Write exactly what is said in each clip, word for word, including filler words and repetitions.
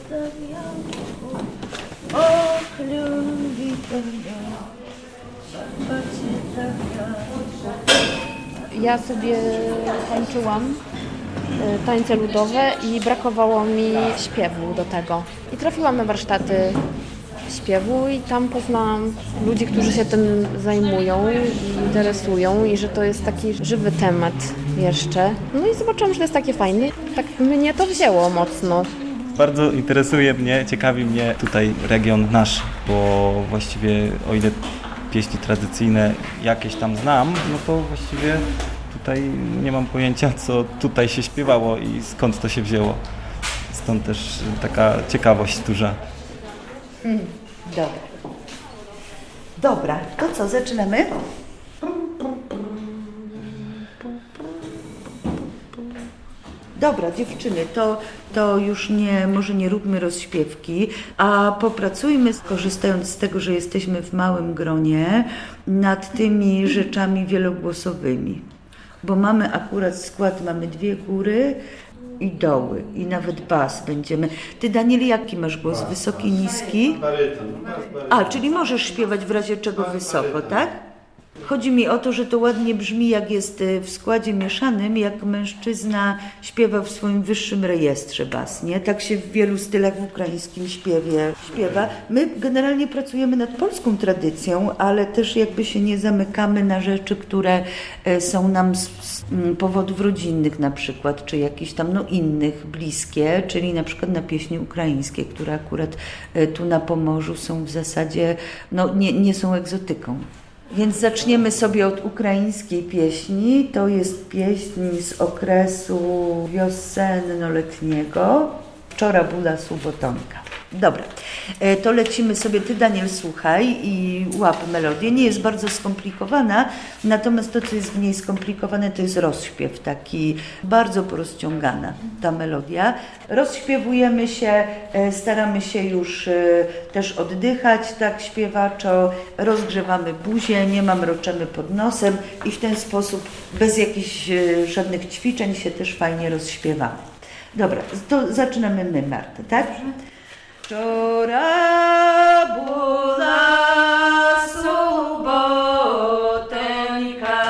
Ja sobie tańczyłam tańce ludowe i brakowało mi śpiewu do tego. I trafiłam na warsztaty śpiewu i tam poznałam ludzi, którzy się tym zajmują i interesują i że to jest taki żywy temat jeszcze. No i zobaczyłam, że to jest takie fajne. Tak mnie to wzięło mocno. Bardzo interesuje mnie, ciekawi mnie tutaj region nasz, bo właściwie o ile pieśni tradycyjne jakieś tam znam, no to właściwie tutaj nie mam pojęcia, co tutaj się śpiewało i skąd to się wzięło. Stąd też taka ciekawość duża. Mm, dobra. Dobra, to co, zaczynamy? Dobra, dziewczyny, to, to już nie, może nie róbmy rozśpiewki, a popracujmy, korzystając z tego, że jesteśmy w małym gronie, nad tymi rzeczami wielogłosowymi. Bo mamy akurat skład, mamy dwie góry i doły i nawet bas będziemy. Ty, Daniel, jaki masz głos? Wysoki, niski? A, czyli możesz śpiewać w razie czego wysoko, tak? Chodzi mi o to, że to ładnie brzmi, jak jest w składzie mieszanym, jak mężczyzna śpiewa w swoim wyższym rejestrze bas, nie? Tak się w wielu stylach w ukraińskim śpiewie śpiewa. My generalnie pracujemy nad polską tradycją, ale też jakby się nie zamykamy na rzeczy, które są nam z, z powodów rodzinnych na przykład, czy jakichś tam no, innych, bliskie, czyli na przykład na pieśni ukraińskie, które akurat tu na Pomorzu są w zasadzie, no nie, nie są egzotyką. Więc zaczniemy sobie od ukraińskiej pieśni. To jest pieśń z okresu wiosenno-letniego. Wczora była subotonka. Dobra, to lecimy sobie. Ty, Daniel, słuchaj i łap melodię. Nie jest bardzo skomplikowana, natomiast to, co jest w niej skomplikowane, to jest rozśpiew, taki bardzo porozciągana ta melodia. Rozśpiewujemy się, staramy się już też oddychać tak śpiewaczo, rozgrzewamy buzię, nie mamroczemy pod nosem i w ten sposób bez jakichś żadnych ćwiczeń się też fajnie rozśpiewamy. Dobra, to zaczynamy my, Marta, tak? Wczora była subotenka,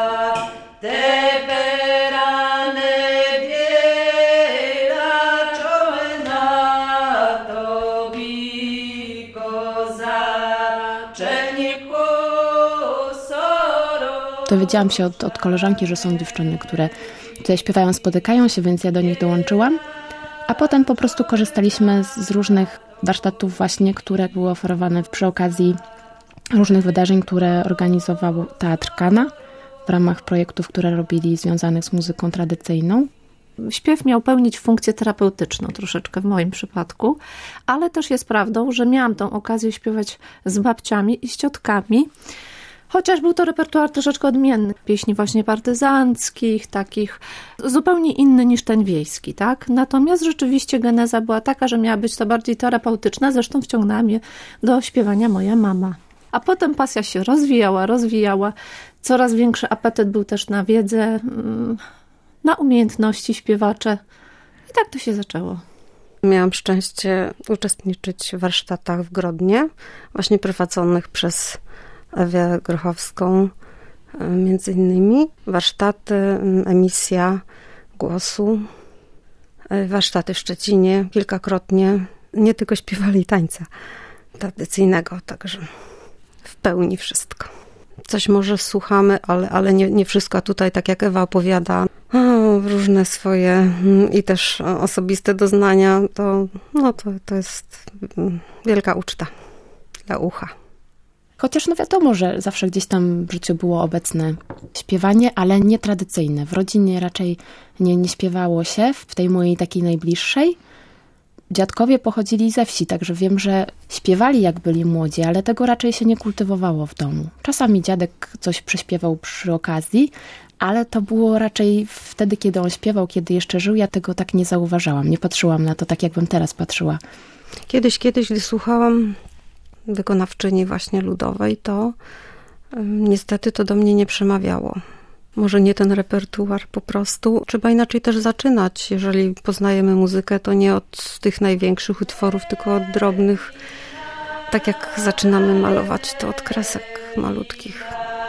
teperane biela czolna tobi koza, czernie kosoro. Dowiedziałam się od, od koleżanki, że są dziewczyny, które tutaj śpiewają, spotykają się, więc ja do nich dołączyłam. A potem po prostu korzystaliśmy z różnych warsztatów właśnie, które były oferowane przy okazji różnych wydarzeń, które organizował Teatr Kana w ramach projektów, które robili związanych z muzyką tradycyjną. Śpiew miał pełnić funkcję terapeutyczną troszeczkę w moim przypadku, ale też jest prawdą, że miałam tą okazję śpiewać z babciami i z ciotkami, chociaż był to repertuar troszeczkę odmienny. Pieśni właśnie partyzanckich, takich zupełnie inny niż ten wiejski, tak? Natomiast rzeczywiście geneza była taka, że miała być to bardziej terapeutyczna, zresztą wciągnęła mnie do śpiewania moja mama. A potem pasja się rozwijała, rozwijała. Coraz większy apetyt był też na wiedzę, na umiejętności śpiewacze. I tak to się zaczęło. Miałam szczęście uczestniczyć w warsztatach w Grodnie, właśnie prowadzonych przez Ewę Grochowską, między innymi. Warsztaty, emisja głosu, warsztaty w Szczecinie kilkakrotnie. Nie tylko śpiewali tańca tradycyjnego, także w pełni wszystko. Coś może słuchamy, ale, ale nie, nie wszystko. A tutaj, tak jak Ewa opowiada, o, różne swoje i też osobiste doznania, to, no, to, to jest wielka uczta dla ucha. Chociaż no wiadomo, że zawsze gdzieś tam w życiu było obecne śpiewanie, ale nie tradycyjne. W rodzinie raczej nie, nie śpiewało się, w tej mojej takiej najbliższej. Dziadkowie pochodzili ze wsi, także wiem, że śpiewali jak byli młodzi, ale tego raczej się nie kultywowało w domu. Czasami dziadek coś prześpiewał przy okazji, ale to było raczej wtedy, kiedy on śpiewał, kiedy jeszcze żył, ja tego tak nie zauważałam. Nie patrzyłam na to tak, jakbym teraz patrzyła. Kiedyś, kiedyś, gdy słuchałam wykonawczyni właśnie ludowej, to um, niestety to do mnie nie przemawiało. Może nie ten repertuar po prostu. Trzeba inaczej też zaczynać. Jeżeli poznajemy muzykę, to nie od tych największych utworów, tylko od drobnych. Tak jak zaczynamy malować, to od kresek malutkich.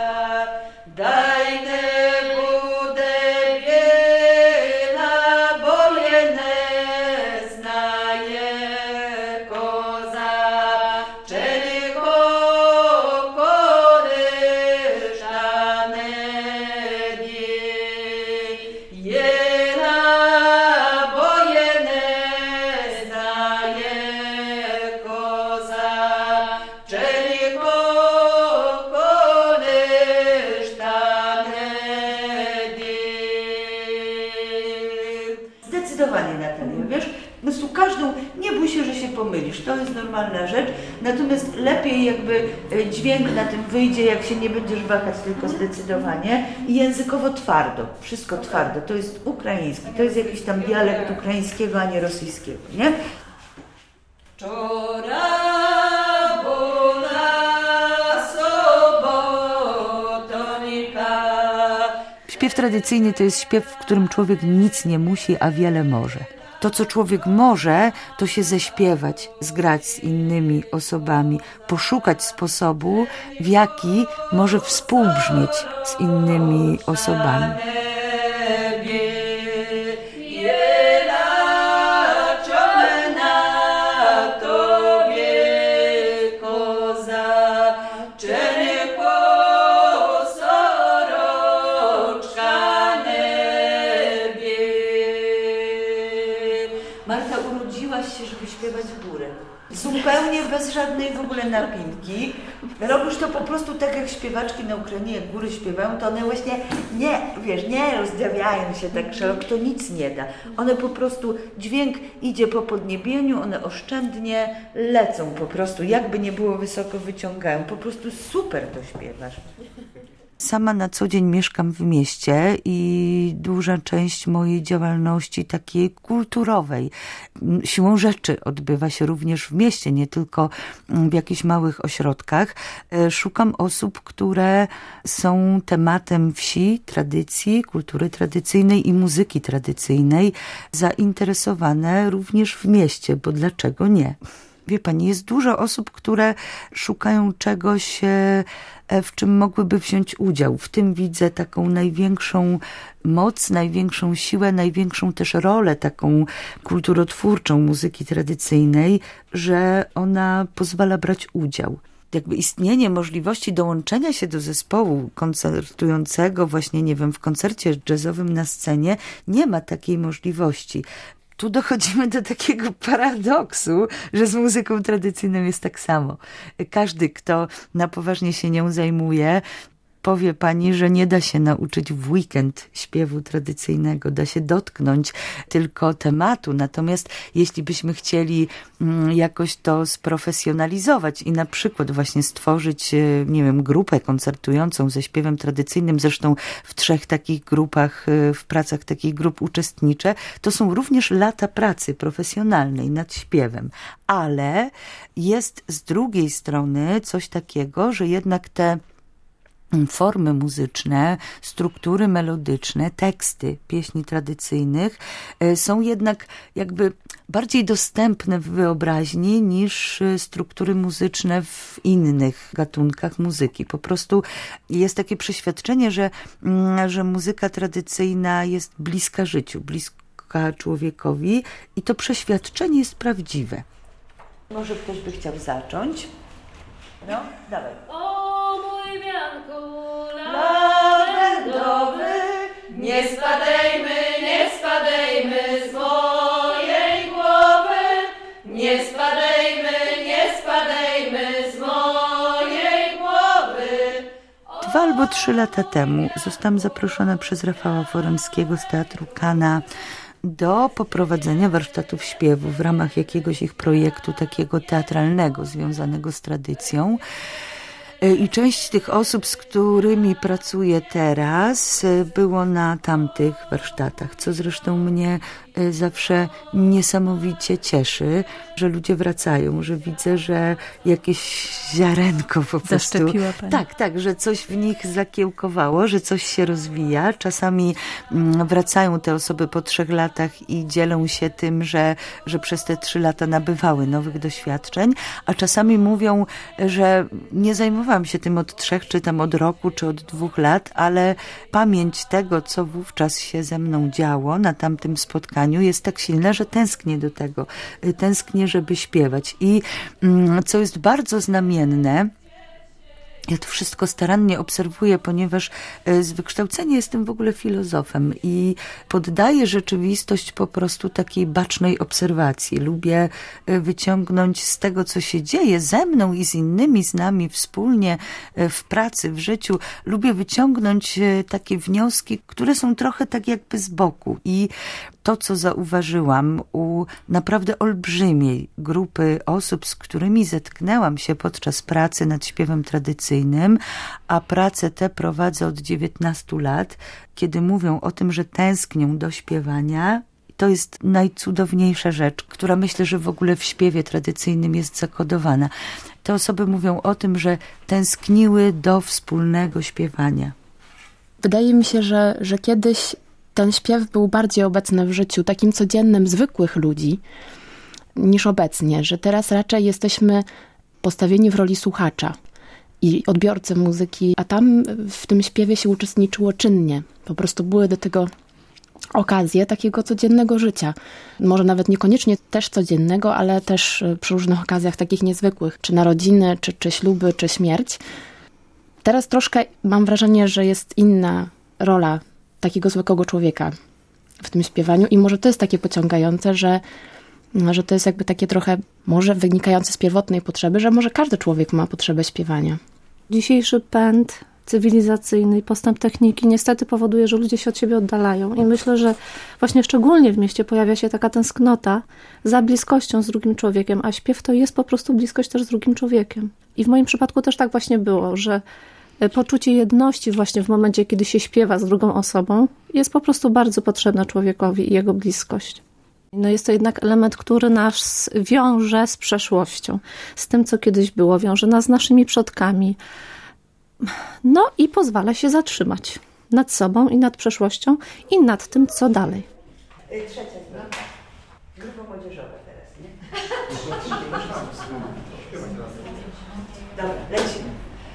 To jest normalna rzecz, natomiast lepiej jakby dźwięk na tym wyjdzie, jak się nie będziesz wahać, tylko zdecydowanie i językowo twardo, wszystko twardo, to jest ukraiński, to jest jakiś tam dialekt ukraińskiego, a nie rosyjskiego, nie? Śpiew tradycyjny to jest śpiew, w którym człowiek nic nie musi, a wiele może. To, co człowiek może, to się ześpiewać, zgrać z innymi osobami, poszukać sposobu, w jaki może współbrzmieć z innymi osobami. Zupełnie bez żadnej w ogóle napinki. Robisz to po prostu tak jak śpiewaczki na Ukrainie, jak góry śpiewają, to one właśnie nie, wiesz, nie rozdrawiają się tak szeroko, to nic nie da. One po prostu, dźwięk idzie po podniebieniu, one oszczędnie lecą po prostu, jakby nie było wysoko wyciągają. Po prostu super to śpiewasz. Sama na co dzień mieszkam w mieście i duża część mojej działalności takiej kulturowej siłą rzeczy odbywa się również w mieście, nie tylko w jakichś małych ośrodkach. Szukam osób, które są tematem wsi, tradycji, kultury tradycyjnej i muzyki tradycyjnej zainteresowane również w mieście, bo dlaczego nie? Wie pani, jest dużo osób, które szukają czegoś, w czym mogłyby wziąć udział. W tym widzę taką największą moc, największą siłę, największą też rolę taką kulturotwórczą muzyki tradycyjnej, że ona pozwala brać udział. Jakby istnienie możliwości dołączenia się do zespołu koncertującego właśnie, nie wiem, w koncercie jazzowym na scenie, nie ma takiej możliwości. Tu dochodzimy do takiego paradoksu, że z muzyką tradycyjną jest tak samo. Każdy, kto na poważnie się nią zajmuje, powie pani, że nie da się nauczyć w weekend śpiewu tradycyjnego, da się dotknąć tylko tematu. Natomiast jeśli byśmy chcieli jakoś to sprofesjonalizować i na przykład właśnie stworzyć, nie wiem, grupę koncertującą ze śpiewem tradycyjnym, zresztą w trzech takich grupach, w pracach takich grup uczestniczę, to są również lata pracy profesjonalnej nad śpiewem. Ale jest z drugiej strony coś takiego, że jednak te formy muzyczne, struktury melodyczne, teksty pieśni tradycyjnych są jednak jakby bardziej dostępne w wyobraźni niż struktury muzyczne w innych gatunkach muzyki. Po prostu jest takie przeświadczenie, że, że muzyka tradycyjna jest bliska życiu, bliska człowiekowi i to przeświadczenie jest prawdziwe. Może ktoś by chciał zacząć? No, dawaj. O mój wianku lawendowy, nie spadejmy, nie spadejmy z mojej głowy, nie spadejmy, nie spadejmy z mojej głowy. Dwa albo trzy lata temu zostałam zaproszona przez Rafała Foremskiego z Teatru Kana do poprowadzenia warsztatów śpiewu w ramach jakiegoś ich projektu takiego teatralnego, związanego z tradycją. I część tych osób, z którymi pracuję teraz, było na tamtych warsztatach, co zresztą mnie zawsze niesamowicie cieszy, że ludzie wracają, że widzę, że jakieś ziarenko po prostu... Zaszczepiła pani. Tak, tak, że coś w nich zakiełkowało, że coś się rozwija. Czasami wracają te osoby po trzech latach i dzielą się tym, że, że przez te trzy lata nabywały nowych doświadczeń, a czasami mówią, że nie zajmowałam się tym od trzech, czy tam od roku, czy od dwóch lat, ale pamięć tego, co wówczas się ze mną działo na tamtym spotkaniu, jest tak silna, że tęsknię do tego. Tęsknię, żeby śpiewać. I co jest bardzo znamienne, ja to wszystko starannie obserwuję, ponieważ z wykształcenia jestem w ogóle filozofem i poddaję rzeczywistość po prostu takiej bacznej obserwacji. Lubię wyciągnąć z tego, co się dzieje ze mną i z innymi z nami wspólnie w pracy, w życiu. Lubię wyciągnąć takie wnioski, które są trochę tak jakby z boku. I to, co zauważyłam u naprawdę olbrzymiej grupy osób, z którymi zetknęłam się podczas pracy nad śpiewem tradycyjnym, a pracę tę prowadzę od dziewiętnastu lat, kiedy mówią o tym, że tęsknią do śpiewania, to jest najcudowniejsza rzecz, która myślę, że w ogóle w śpiewie tradycyjnym jest zakodowana. Te osoby mówią o tym, że tęskniły do wspólnego śpiewania. Wydaje mi się, że, że kiedyś ten śpiew był bardziej obecny w życiu takim codziennym, zwykłych ludzi niż obecnie, że teraz raczej jesteśmy postawieni w roli słuchacza i odbiorcy muzyki, a tam w tym śpiewie się uczestniczyło czynnie. Po prostu były do tego okazje takiego codziennego życia. Może nawet niekoniecznie też codziennego, ale też przy różnych okazjach takich niezwykłych, czy narodziny, czy, czy śluby, czy śmierć. Teraz troszkę mam wrażenie, że jest inna rola takiego zwykłego człowieka w tym śpiewaniu i może to jest takie pociągające, że, że to jest jakby takie trochę może wynikające z pierwotnej potrzeby, że może każdy człowiek ma potrzebę śpiewania. Dzisiejszy pęd cywilizacyjny i postęp techniki niestety powoduje, że ludzie się od siebie oddalają i myślę, że właśnie szczególnie w mieście pojawia się taka tęsknota za bliskością z drugim człowiekiem, a śpiew to jest po prostu bliskość też z drugim człowiekiem. I w moim przypadku też tak właśnie było, że poczucie jedności właśnie w momencie, kiedy się śpiewa z drugą osobą, jest po prostu bardzo potrzebne człowiekowi i jego bliskość. No jest to jednak element, który nas wiąże z przeszłością, z tym, co kiedyś było, wiąże nas z naszymi przodkami. No i pozwala się zatrzymać nad sobą i nad przeszłością i nad tym, co dalej. Trzecia zmiana. Grupo młodzieżowe teraz, nie? Dobra, lecimy.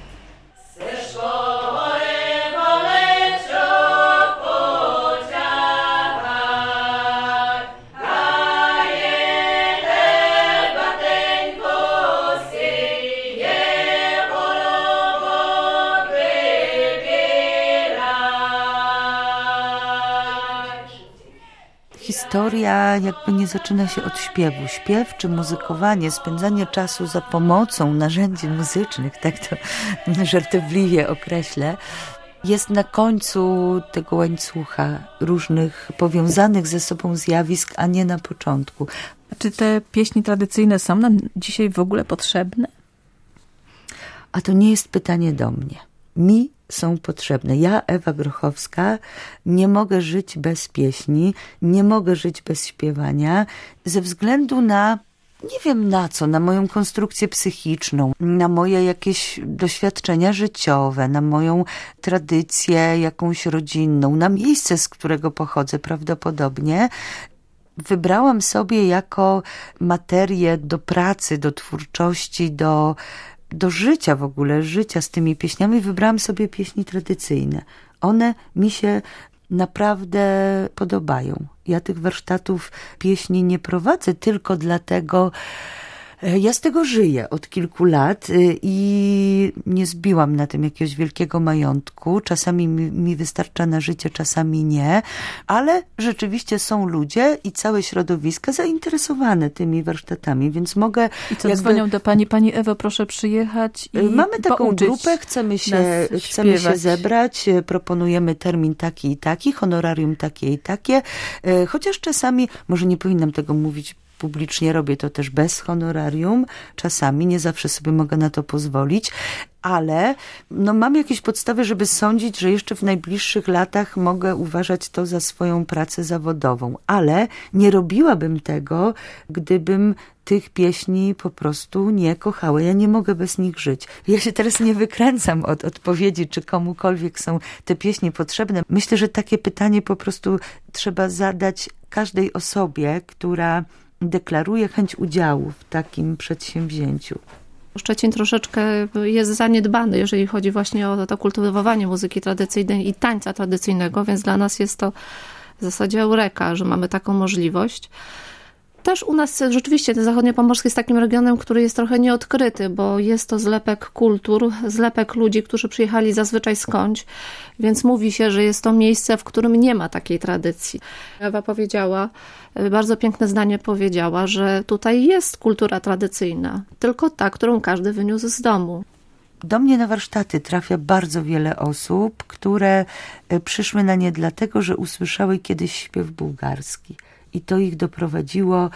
Historia jakby nie zaczyna się od śpiewu. Śpiew czy muzykowanie, spędzanie czasu za pomocą narzędzi muzycznych, tak to żartobliwie określę, jest na końcu tego łańcucha różnych powiązanych ze sobą zjawisk, a nie na początku. Czy te pieśni tradycyjne są nam dzisiaj w ogóle potrzebne? A to nie jest pytanie do mnie. Mi są potrzebne. Ja, Ewa Grochowska, nie mogę żyć bez pieśni, nie mogę żyć bez śpiewania, ze względu na, nie wiem na co, na moją konstrukcję psychiczną, na moje jakieś doświadczenia życiowe, na moją tradycję jakąś rodzinną, na miejsce, z którego pochodzę prawdopodobnie. Wybrałam sobie jako materię do pracy, do twórczości, do do życia w ogóle, życia z tymi pieśniami, wybrałam sobie pieśni tradycyjne. One mi się naprawdę podobają. Ja tych warsztatów pieśni nie prowadzę tylko dlatego, ja z tego żyję od kilku lat i nie zbiłam na tym jakiegoś wielkiego majątku. Czasami mi, mi wystarcza na życie, czasami nie, ale rzeczywiście są ludzie i całe środowiska zainteresowane tymi warsztatami, więc mogę... I co, jakby... dzwonią do pani, pani Ewo, proszę przyjechać i Mamy taką pouczyć grupę, chcemy się, chcemy się zebrać, proponujemy termin taki i taki, honorarium takie i takie, chociaż czasami, może nie powinnam tego mówić publicznie, robię to też bez honorarium, czasami, nie zawsze sobie mogę na to pozwolić, ale no, mam jakieś podstawy, żeby sądzić, że jeszcze w najbliższych latach mogę uważać to za swoją pracę zawodową, ale nie robiłabym tego, gdybym tych pieśni po prostu nie kochała. Ja nie mogę bez nich żyć. Ja się teraz nie wykręcam od odpowiedzi, czy komukolwiek są te pieśni potrzebne. Myślę, że takie pytanie po prostu trzeba zadać każdej osobie, która deklaruje chęć udziału w takim przedsięwzięciu. Szczecin troszeczkę jest zaniedbany, jeżeli chodzi właśnie o to kultywowanie muzyki tradycyjnej i tańca tradycyjnego, więc dla nas jest to w zasadzie eureka, że mamy taką możliwość. Też u nas rzeczywiście ten zachodniopomorski jest takim regionem, który jest trochę nieodkryty, bo jest to zlepek kultur, zlepek ludzi, którzy przyjechali zazwyczaj skądś, więc mówi się, że jest to miejsce, w którym nie ma takiej tradycji. Ewa powiedziała, bardzo piękne zdanie powiedziała, że tutaj jest kultura tradycyjna, tylko ta, którą każdy wyniósł z domu. Do mnie na warsztaty trafia bardzo wiele osób, które przyszły na nie dlatego, że usłyszały kiedyś śpiew bułgarski. I to ich doprowadziło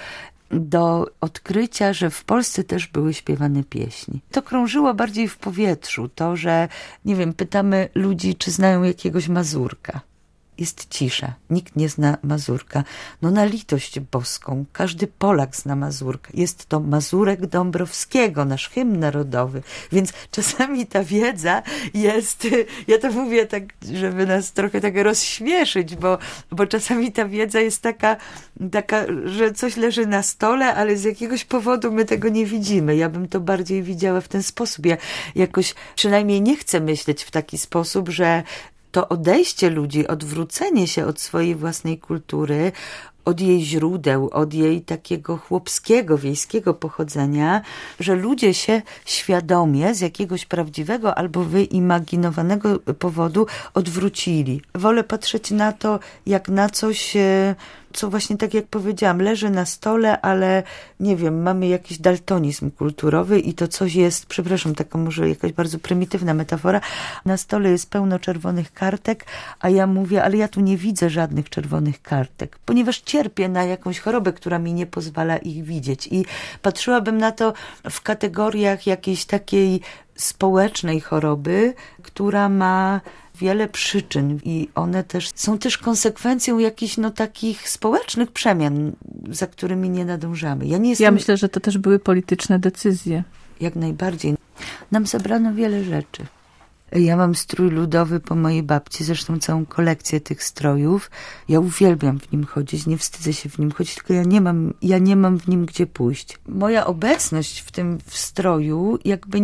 do odkrycia, że w Polsce też były śpiewane pieśni. To krążyło bardziej w powietrzu. To, że, nie wiem, pytamy ludzi, czy znają jakiegoś Mazurka. Jest cisza. Nikt nie zna Mazurka. No na litość boską. Każdy Polak zna Mazurka. Jest to Mazurek Dąbrowskiego, nasz hymn narodowy. Więc czasami ta wiedza jest, ja to mówię tak, żeby nas trochę tak rozśmieszyć, bo, bo czasami ta wiedza jest taka, taka, że coś leży na stole, ale z jakiegoś powodu my tego nie widzimy. Ja bym to bardziej widziała w ten sposób. Ja jakoś przynajmniej nie chcę myśleć w taki sposób, że to odejście ludzi, odwrócenie się od swojej własnej kultury, od jej źródeł, od jej takiego chłopskiego, wiejskiego pochodzenia, że ludzie się świadomie z jakiegoś prawdziwego albo wyimaginowanego powodu odwrócili. Wolę patrzeć na to jak na coś, co właśnie tak jak powiedziałam, leży na stole, ale nie wiem, mamy jakiś daltonizm kulturowy i to coś jest, przepraszam, taka może jakaś bardzo prymitywna metafora, na stole jest pełno czerwonych kartek, a ja mówię, ale ja tu nie widzę żadnych czerwonych kartek, ponieważ cierpię na jakąś chorobę, która mi nie pozwala ich widzieć i patrzyłabym na to w kategoriach jakiejś takiej społecznej choroby, która ma wiele przyczyn i one też są też konsekwencją jakichś no takich społecznych przemian, za którymi nie nadążamy. Ja nie jestem... Ja myślę, że to też były polityczne decyzje. Jak najbardziej. Nam zabrano wiele rzeczy. Ja mam strój ludowy po mojej babci, zresztą całą kolekcję tych strojów. Ja uwielbiam w nim chodzić, nie wstydzę się w nim chodzić, tylko ja nie mam, ja nie mam w nim gdzie pójść. Moja obecność w tym w stroju jakby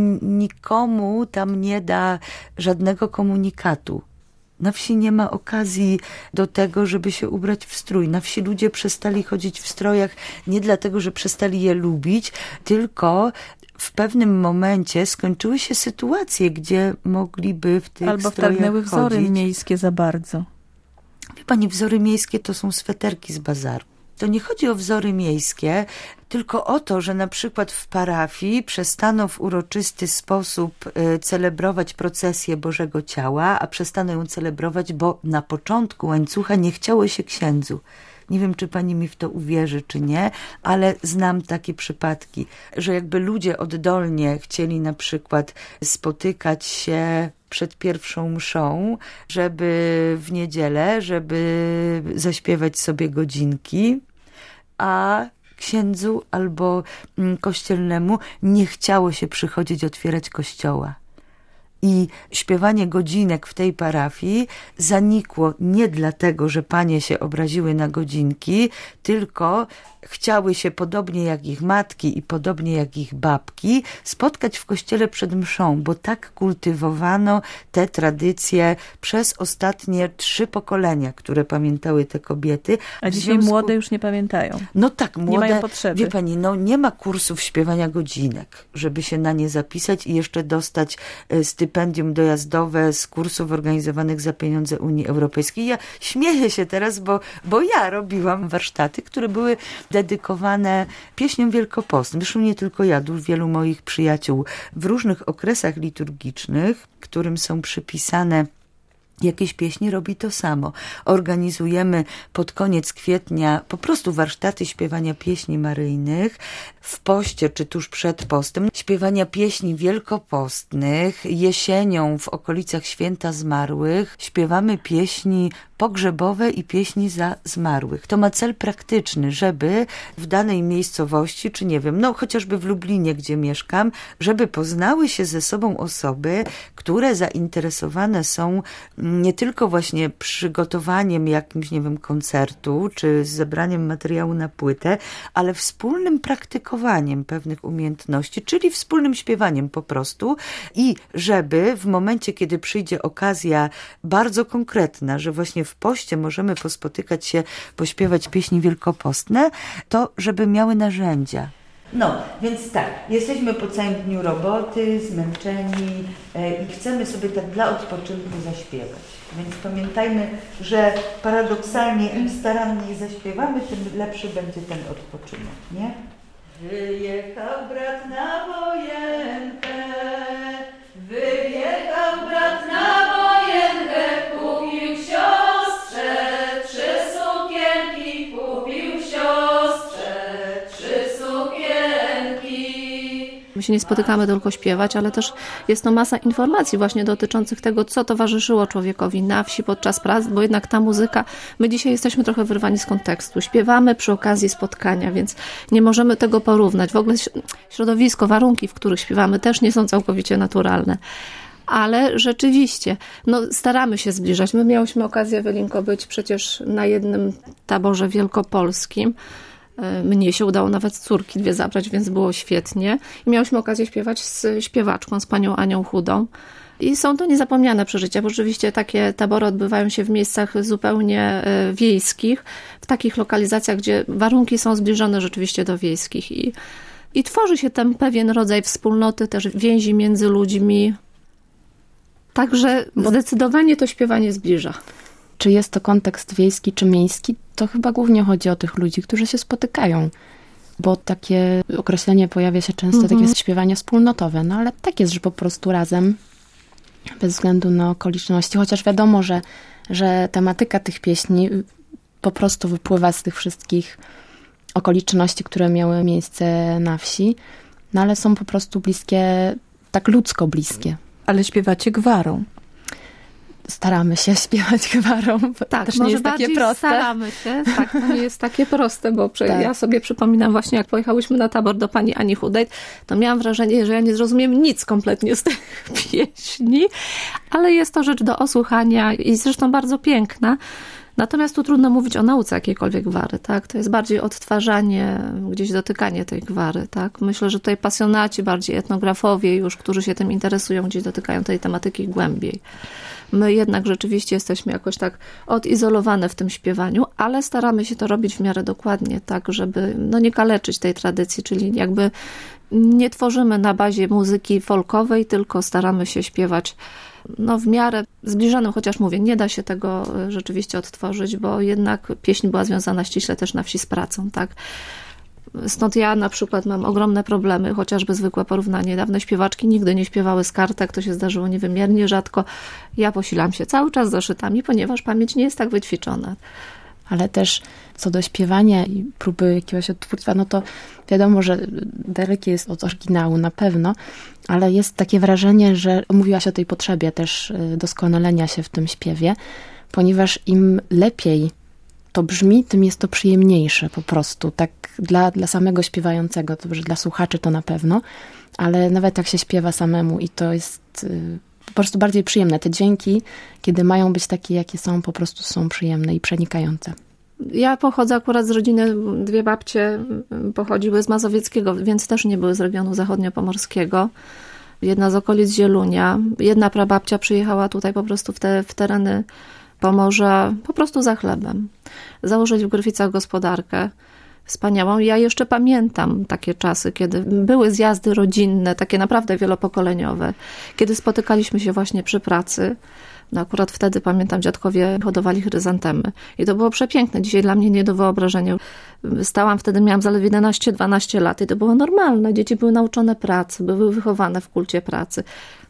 nikomu tam nie da żadnego komunikatu. Na wsi nie ma okazji do tego, żeby się ubrać w strój. Na wsi ludzie przestali chodzić w strojach nie dlatego, że przestali je lubić, tylko w pewnym momencie skończyły się sytuacje, gdzie mogliby w tych Albo strojach wtargnęły wzory chodzić. miejskie za bardzo. Wie pani, wzory miejskie to są sweterki z bazaru. To nie chodzi o wzory miejskie, tylko o to, że na przykład w parafii przestano w uroczysty sposób celebrować procesję Bożego Ciała, a przestano ją celebrować, bo na początku łańcucha nie chciało się księdzu. Nie wiem, czy pani mi w to uwierzy, czy nie, ale znam takie przypadki, że jakby ludzie oddolnie chcieli na przykład spotykać się przed pierwszą mszą, żeby w niedzielę, żeby zaśpiewać sobie godzinki, a księdzu albo kościelnemu nie chciało się przychodzić otwierać kościoła. I śpiewanie godzinek w tej parafii zanikło nie dlatego, że panie się obraziły na godzinki, tylko chciały się, podobnie jak ich matki i podobnie jak ich babki, spotkać w kościele przed mszą, bo tak kultywowano te tradycje przez ostatnie trzy pokolenia, które pamiętały te kobiety. A dzisiaj związku... młode już nie pamiętają. No tak, młode. Nie mają potrzeby. Wie pani, no nie ma kursów śpiewania godzinek, żeby się na nie zapisać i jeszcze dostać stypendium dojazdowe z kursów organizowanych za pieniądze Unii Europejskiej. Ja śmieję się teraz, bo, bo ja robiłam warsztaty, które były dedykowane pieśniom wielkopostnym. Zresztą nie tylko ja, wielu moich przyjaciół w różnych okresach liturgicznych, którym są przypisane jakieś pieśni robi to samo. Organizujemy pod koniec kwietnia po prostu warsztaty śpiewania pieśni maryjnych, w poście czy tuż przed postem, śpiewania pieśni wielkopostnych, jesienią w okolicach Święta Zmarłych śpiewamy pieśni pogrzebowe i pieśni za zmarłych. To ma cel praktyczny, żeby w danej miejscowości, czy nie wiem, no chociażby w Lublinie, gdzie mieszkam, żeby poznały się ze sobą osoby, które zainteresowane są nie tylko właśnie przygotowaniem jakimś, nie wiem, koncertu, czy zebraniem materiału na płytę, ale wspólnym praktykowaniem pewnych umiejętności, czyli wspólnym śpiewaniem po prostu i żeby w momencie, kiedy przyjdzie okazja bardzo konkretna, że właśnie w poście możemy pospotykać się, pośpiewać pieśni wielkopostne, to żeby miały narzędzia. No, więc tak, jesteśmy po całym dniu roboty, zmęczeni e, i chcemy sobie tak dla odpoczynku zaśpiewać. Więc pamiętajmy, że paradoksalnie im staranniej zaśpiewamy, tym lepszy będzie ten odpoczynek, nie? Wyjechał brat na wojenkę, wyjechał brat na wojenkę, kupił siostrze trzy sukienki, kupił siostrze trzy sukienki. My się nie spotykamy tylko śpiewać, ale też jest to masa informacji właśnie dotyczących tego, co towarzyszyło człowiekowi na wsi podczas prac, bo jednak ta muzyka, my dzisiaj jesteśmy trochę wyrwani z kontekstu. Śpiewamy przy okazji spotkania, więc nie możemy tego porównać. W ogóle środowisko, warunki, w których śpiewamy, też nie są całkowicie naturalne. Ale rzeczywiście, no staramy się zbliżać. My miałyśmy okazję, Ewelinko, być przecież na jednym taborze wielkopolskim. Mnie się udało nawet córki dwie zabrać, więc było świetnie. I miałyśmy okazję śpiewać z śpiewaczką, z panią Anią Chudą. I są to niezapomniane przeżycia, bo rzeczywiście takie tabory odbywają się w miejscach zupełnie wiejskich, w takich lokalizacjach, gdzie warunki są zbliżone rzeczywiście do wiejskich. I, i tworzy się tam pewien rodzaj wspólnoty, też więzi między ludźmi. Także zdecydowanie to śpiewanie zbliża. Czy jest to kontekst wiejski czy miejski, to chyba głównie chodzi o tych ludzi, którzy się spotykają. Bo takie określenie pojawia się często, mhm. takie śpiewanie wspólnotowe. No ale tak jest, że po prostu razem, bez względu na okoliczności. Chociaż wiadomo, że, że tematyka tych pieśni po prostu wypływa z tych wszystkich okoliczności, które miały miejsce na wsi. No ale są po prostu bliskie, tak ludzko bliskie. Ale śpiewacie gwarą. Staramy się śpiewać gwarą, bo tak, też nie jest takie proste. Staramy się, tak, to nie jest takie proste, bo tak. Ja sobie przypominam właśnie, jak pojechałyśmy na tabor do pani Ani Chudej, to miałam wrażenie, że ja nie zrozumiem nic kompletnie z tych pieśni, ale jest to rzecz do osłuchania i zresztą bardzo piękna. Natomiast tu trudno mówić o nauce jakiejkolwiek gwary, tak? To jest bardziej odtwarzanie, gdzieś dotykanie tej gwary, tak? Myślę, że tutaj pasjonaci, bardziej etnografowie już, którzy się tym interesują, gdzieś dotykają tej tematyki głębiej. My jednak rzeczywiście jesteśmy jakoś tak odizolowane w tym śpiewaniu, ale staramy się to robić w miarę dokładnie, tak, żeby no nie kaleczyć tej tradycji, czyli jakby nie tworzymy na bazie muzyki folkowej, tylko staramy się śpiewać no w miarę zbliżonym, chociaż mówię, nie da się tego rzeczywiście odtworzyć, bo jednak pieśń była związana ściśle też na wsi z pracą, tak. Stąd ja na przykład mam ogromne problemy, chociażby zwykłe porównanie. Dawne śpiewaczki nigdy nie śpiewały z kartek, to się zdarzyło niewymiernie rzadko. Ja posilam się cały czas zeszytami, ponieważ pamięć nie jest tak wyćwiczona. Ale też co do śpiewania i próby jakiegoś odtwórstwa, no to wiadomo, że dalekie jest od oryginału na pewno, ale jest takie wrażenie, że mówiłaś o tej potrzebie też doskonalenia się w tym śpiewie, ponieważ im lepiej to brzmi, tym jest to przyjemniejsze po prostu, tak dla, dla samego śpiewającego, to, że dla słuchaczy to na pewno, ale nawet jak się śpiewa samemu i to jest y, po prostu bardziej przyjemne. Te dźwięki, kiedy mają być takie, jakie są, po prostu są przyjemne i przenikające. Ja pochodzę akurat z rodziny, dwie babcie pochodziły z Mazowieckiego, więc też nie były z regionu zachodniopomorskiego. Jedna z okolic Zielunia, jedna prababcia przyjechała tutaj po prostu w te w tereny Pomorza po prostu za chlebem. Założyć w Gryficach gospodarkę wspaniałą. Ja jeszcze pamiętam takie czasy, kiedy były zjazdy rodzinne, takie naprawdę wielopokoleniowe, kiedy spotykaliśmy się właśnie przy pracy. No akurat wtedy, pamiętam, dziadkowie hodowali chryzantemy. I to było przepiękne. Dzisiaj dla mnie nie do wyobrażenia. Stałam wtedy, miałam zaledwie jedenaście dwanaście lat i to było normalne. Dzieci były nauczone pracy, były wychowane w kulcie pracy.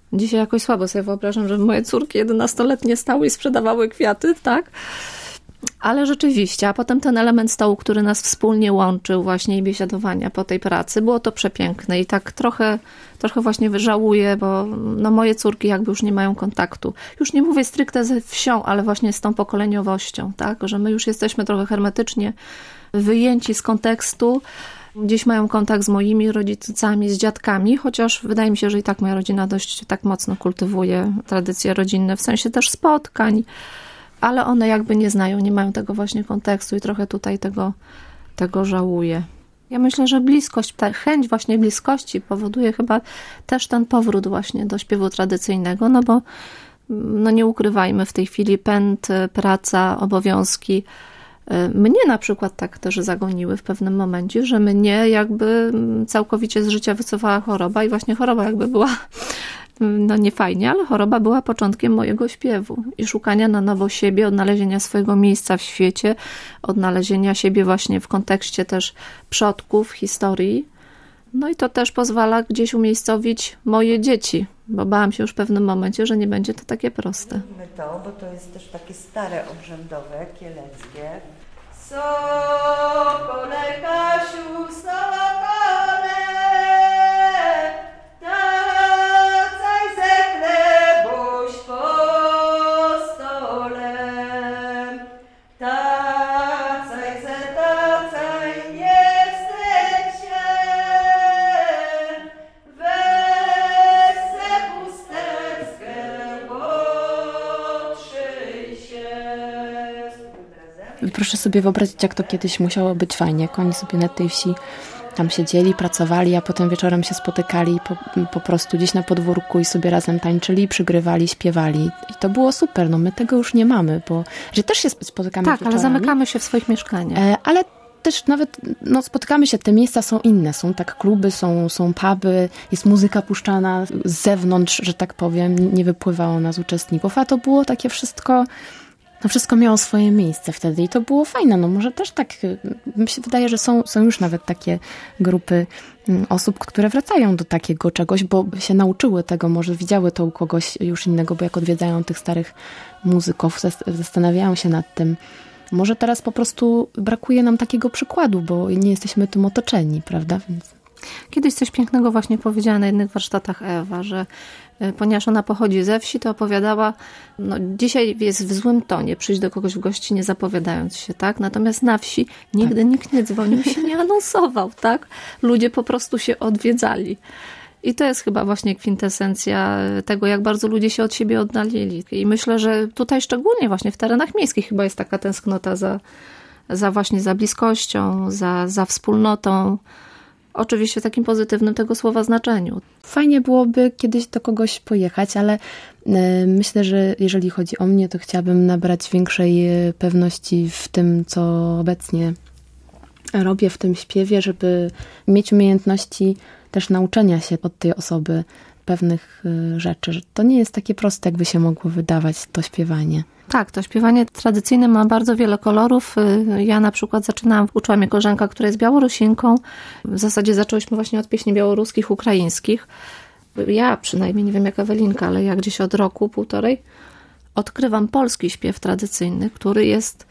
Dzisiaj jakoś słabo sobie wyobrażam, że moje córki jedenastoletnie stały i sprzedawały kwiaty, tak? Ale rzeczywiście, a potem ten element stołu, który nas wspólnie łączył właśnie i biesiadowania po tej pracy, było to przepiękne i tak trochę, trochę właśnie żałuję, bo no moje córki jakby już nie mają kontaktu. Już nie mówię stricte ze wsią, ale właśnie z tą pokoleniowością, tak? Że my już jesteśmy trochę hermetycznie wyjęci z kontekstu. Gdzieś mają kontakt z moimi rodzicami, z dziadkami, chociaż wydaje mi się, że i tak moja rodzina dość tak mocno kultywuje tradycje rodzinne, w sensie też spotkań, ale one jakby nie znają, nie mają tego właśnie kontekstu i trochę tutaj tego, tego żałuję. Ja myślę, że bliskość, ta chęć właśnie bliskości powoduje chyba też ten powrót właśnie do śpiewu tradycyjnego, no bo no nie ukrywajmy, w tej chwili pęd, praca, obowiązki mnie na przykład tak też zagoniły w pewnym momencie, że mnie jakby całkowicie z życia wycofała choroba i właśnie choroba jakby była, no nie fajnie, ale choroba była początkiem mojego śpiewu i szukania na nowo siebie, odnalezienia swojego miejsca w świecie, odnalezienia siebie właśnie w kontekście też przodków, historii. No i to też pozwala gdzieś umiejscowić moje dzieci, bo bałam się już w pewnym momencie, że nie będzie to takie proste. Robimy to, bo to jest też takie stare obrzędowe, kieleckie. Sokole, Kasiu, sokole, tacaj ze chlebuś po stole, tacaj ze, tacaj, nie wstydź się, weź se chusteczkę, potrzyj się. Proszę sobie wyobrazić, jak to kiedyś musiało być fajnie. Jak oni sobie na tej wsi tam siedzieli, pracowali, a potem wieczorem się spotykali po, po prostu gdzieś na podwórku i sobie razem tańczyli, przygrywali, śpiewali. I to było super. No my tego już nie mamy, bo że też się spotykamy tak, wieczorami. Ale zamykamy się w swoich mieszkaniach. E, ale też nawet no, spotykamy się, te miejsca są inne. Są tak kluby, są, są puby, jest muzyka puszczana z zewnątrz, że tak powiem. Nie wypływa ona z uczestników, a to było takie wszystko... No wszystko miało swoje miejsce wtedy i to było fajne. No może też tak, mi się wydaje, że są, są już nawet takie grupy osób, które wracają do takiego czegoś, bo się nauczyły tego, może widziały to u kogoś już innego, bo jak odwiedzają tych starych muzyków, zastanawiają się nad tym. Może teraz po prostu brakuje nam takiego przykładu, bo nie jesteśmy tym otoczeni, prawda? Więc... Kiedyś coś pięknego właśnie powiedziała na jednych warsztatach Ewa, że ponieważ ona pochodzi ze wsi, to opowiadała, no dzisiaj jest w złym tonie przyjść do kogoś w gości nie zapowiadając się, tak? Natomiast na wsi nigdy tak. nikt nie dzwonił, się nie anonsował, tak? Ludzie po prostu się odwiedzali. I to jest chyba właśnie kwintesencja tego, jak bardzo ludzie się od siebie oddalili. I myślę, że tutaj szczególnie właśnie w terenach miejskich chyba jest taka tęsknota za, za właśnie za bliskością, za, za wspólnotą. Oczywiście w takim pozytywnym tego słowa znaczeniu. Fajnie byłoby kiedyś do kogoś pojechać, ale myślę, że jeżeli chodzi o mnie, to chciałabym nabrać większej pewności w tym, co obecnie robię w tym śpiewie, żeby mieć umiejętności też nauczenia się od tej osoby pewnych rzeczy. To nie jest takie proste, jakby się mogło wydawać, to śpiewanie. Tak, to śpiewanie tradycyjne ma bardzo wiele kolorów. Ja na przykład zaczynałam, uczyła mnie koleżanka, która jest Białorusinką. W zasadzie zaczęłyśmy właśnie od pieśni białoruskich, ukraińskich. Ja przynajmniej, nie wiem jak Ewelinka, ale ja gdzieś od roku, półtorej odkrywam polski śpiew tradycyjny, który jest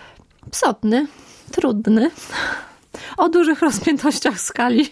psotny, trudny, o dużych rozpiętościach skali,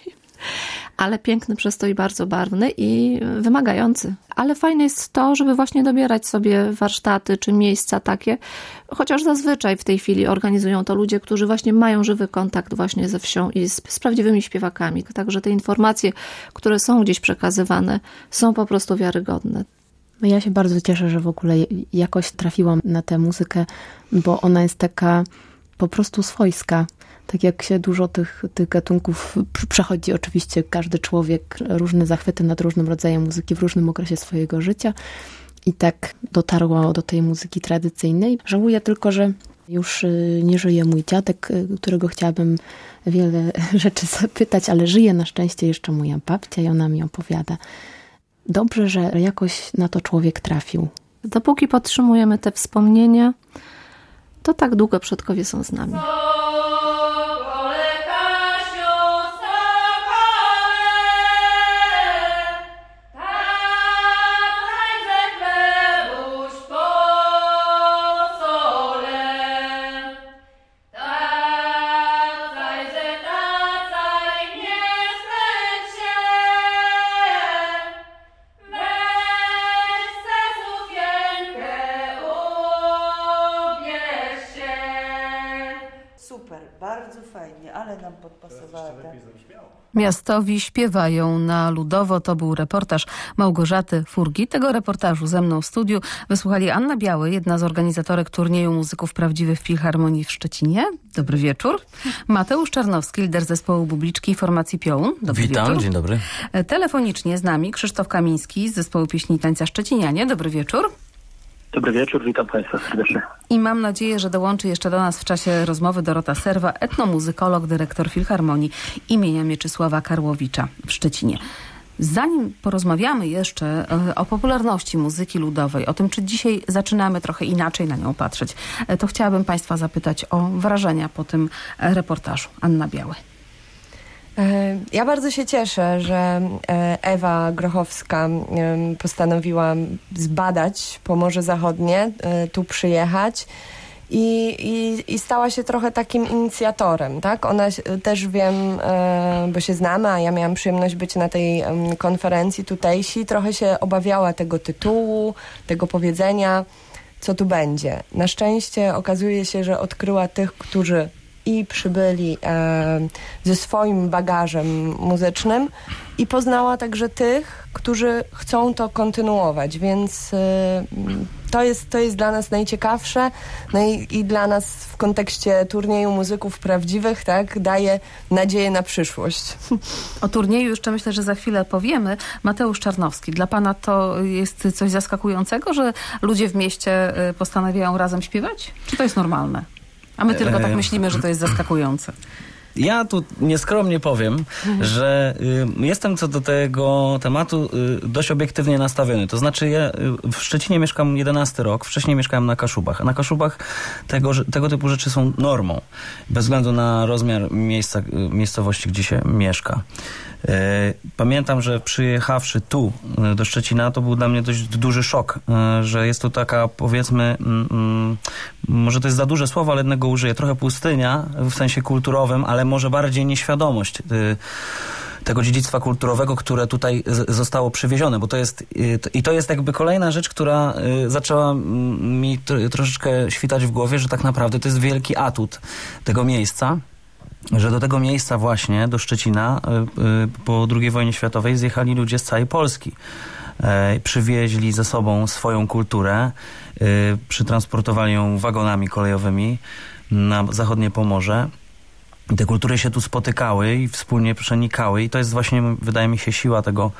ale piękny przez to i bardzo barwny i wymagający. Ale fajne jest to, żeby właśnie dobierać sobie warsztaty czy miejsca takie, chociaż zazwyczaj w tej chwili organizują to ludzie, którzy właśnie mają żywy kontakt właśnie ze wsią i z, z prawdziwymi śpiewakami. Także te informacje, które są gdzieś przekazywane, są po prostu wiarygodne. Ja się bardzo cieszę, że w ogóle jakoś trafiłam na tę muzykę, bo ona jest taka po prostu swojska. Tak jak się dużo tych, tych gatunków przechodzi, oczywiście każdy człowiek różne zachwyty nad różnym rodzajem muzyki w różnym okresie swojego życia i tak dotarło do tej muzyki tradycyjnej. Żałuję tylko, że już nie żyje mój dziadek, którego chciałabym wiele rzeczy zapytać, ale żyje na szczęście jeszcze moja babcia i ona mi opowiada. Dobrze, że jakoś na to człowiek trafił. Dopóki podtrzymujemy te wspomnienia, to tak długo przodkowie są z nami. Tacaj super, bardzo fajnie, ale nam podpasowała ta... Miastowi śpiewają na ludowo. To był reportaż Małgorzaty Furgi. Tego reportażu ze mną w studiu wysłuchali Anna Biały, jedna z organizatorek turnieju muzyków prawdziwych w Filharmonii w Szczecinie. Dobry wieczór. Mateusz Czarnowski, lider zespołu Bubliczki i formacji Piołun. Dobry Witam, wieczór. Dzień dobry. Telefonicznie z nami Krzysztof Kamiński z zespołu Pieśni i Tańca Szczecinianie. Dobry wieczór. Dobry wieczór, witam Państwa serdecznie. I mam nadzieję, że dołączy jeszcze do nas w czasie rozmowy Dorota Serwa, etnomuzykolog, dyrektor Filharmonii imienia Mieczysława Karłowicza w Szczecinie. Zanim porozmawiamy jeszcze o popularności muzyki ludowej, o tym, czy dzisiaj zaczynamy trochę inaczej na nią patrzeć, to chciałabym Państwa zapytać o wrażenia po tym reportażu. Anna Biały. Ja bardzo się cieszę, że Ewa Grochowska postanowiła zbadać Pomorze Zachodnie, tu przyjechać i, i, i stała się trochę takim inicjatorem, tak? Ona też, wiem, bo się znamy, a ja miałam przyjemność być na tej konferencji tutejsi, trochę się obawiała tego tytułu, tego powiedzenia, co tu będzie. Na szczęście okazuje się, że odkryła tych, którzy i przybyli e, ze swoim bagażem muzycznym i poznała także tych, którzy chcą to kontynuować, więc e, to jest, to jest dla nas najciekawsze, no i, i dla nas w kontekście turnieju muzyków prawdziwych, tak, daje nadzieję na przyszłość. O turnieju jeszcze myślę, że za chwilę powiemy. Mateusz Czarnowski, dla Pana to jest coś zaskakującego, że ludzie w mieście postanawiają razem śpiewać? Czy to jest normalne? A my tylko tak myślimy, że to jest zaskakujące. Ja tu nieskromnie powiem, mhm. że y, jestem co do tego tematu y, dość obiektywnie nastawiony. To znaczy ja y, w Szczecinie mieszkam jedenasty rok, wcześniej mieszkałem na Kaszubach. A na Kaszubach tego, tego typu rzeczy są normą, bez względu na rozmiar miejsca, y, miejscowości, gdzie się mieszka. Y, pamiętam, że przyjechawszy tu y, do Szczecina, to był dla mnie dość duży szok, y, że jest to taka, powiedzmy, y, y, może to jest za duże słowo, ale jednego użyję, trochę pustynia w sensie kulturowym, ale może bardziej nieświadomość y, tego dziedzictwa kulturowego, które tutaj z, zostało przywiezione, bo to jest y, to, i to jest jakby kolejna rzecz, która y, zaczęła mi tr, troszeczkę świtać w głowie, że tak naprawdę to jest wielki atut tego miejsca, że do tego miejsca właśnie, do Szczecina y, y, po drugiej wojnie światowej zjechali ludzie z całej Polski. Y, przywieźli ze sobą swoją kulturę, y, przytransportowali ją wagonami kolejowymi na zachodnie Pomorze. Te kultury się tu spotykały i wspólnie przenikały i to jest właśnie, wydaje mi się, siła tego,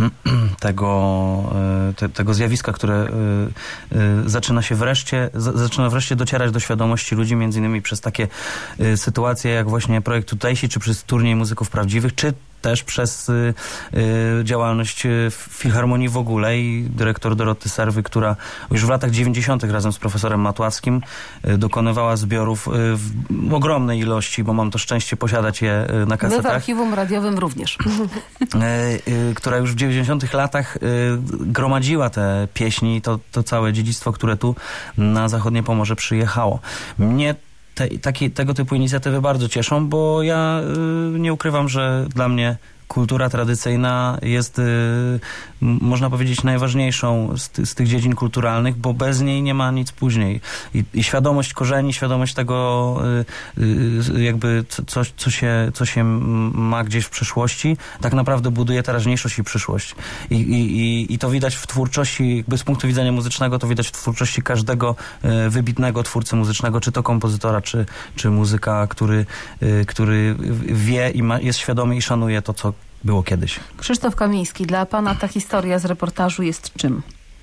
tego, te, tego zjawiska, które y, y, zaczyna się wreszcie, z, zaczyna wreszcie docierać do świadomości ludzi, między innymi przez takie y, sytuacje jak właśnie projekt tutejsi, czy przez turniej muzyków prawdziwych, czy też przez y, y, działalność Filharmonii w ogóle i dyrektor Doroty Serwy, która już w latach dziewięćdziesiątych razem z profesorem Matłackim y, dokonywała zbiorów y, w ogromnej ilości, bo mam to szczęście posiadać je y, na kasetach. My w archiwum radiowym również. y, y, która już w dziewięćdziesiątych latach y, gromadziła te pieśni, to, to całe dziedzictwo, które tu na zachodnie Pomorze przyjechało. Mnie Te, takie, tego typu inicjatywy bardzo cieszą, bo ja y, nie ukrywam, że dla mnie kultura tradycyjna jest, y, można powiedzieć, najważniejszą z, ty, z tych dziedzin kulturalnych, bo bez niej nie ma nic później. I, i świadomość korzeni, świadomość tego, y, y, jakby co, co, się, co się ma gdzieś w przyszłości, tak naprawdę buduje teraźniejszość i przyszłość. I, i, i to widać w twórczości, jakby z punktu widzenia muzycznego, to widać w twórczości każdego y, wybitnego twórcy muzycznego, czy to kompozytora, czy, czy muzyka, który, y, który wie i ma, jest świadomy i szanuje to, co było kiedyś. Krzysztof Kamiński, dla Pana ta historia z reportażu jest czym?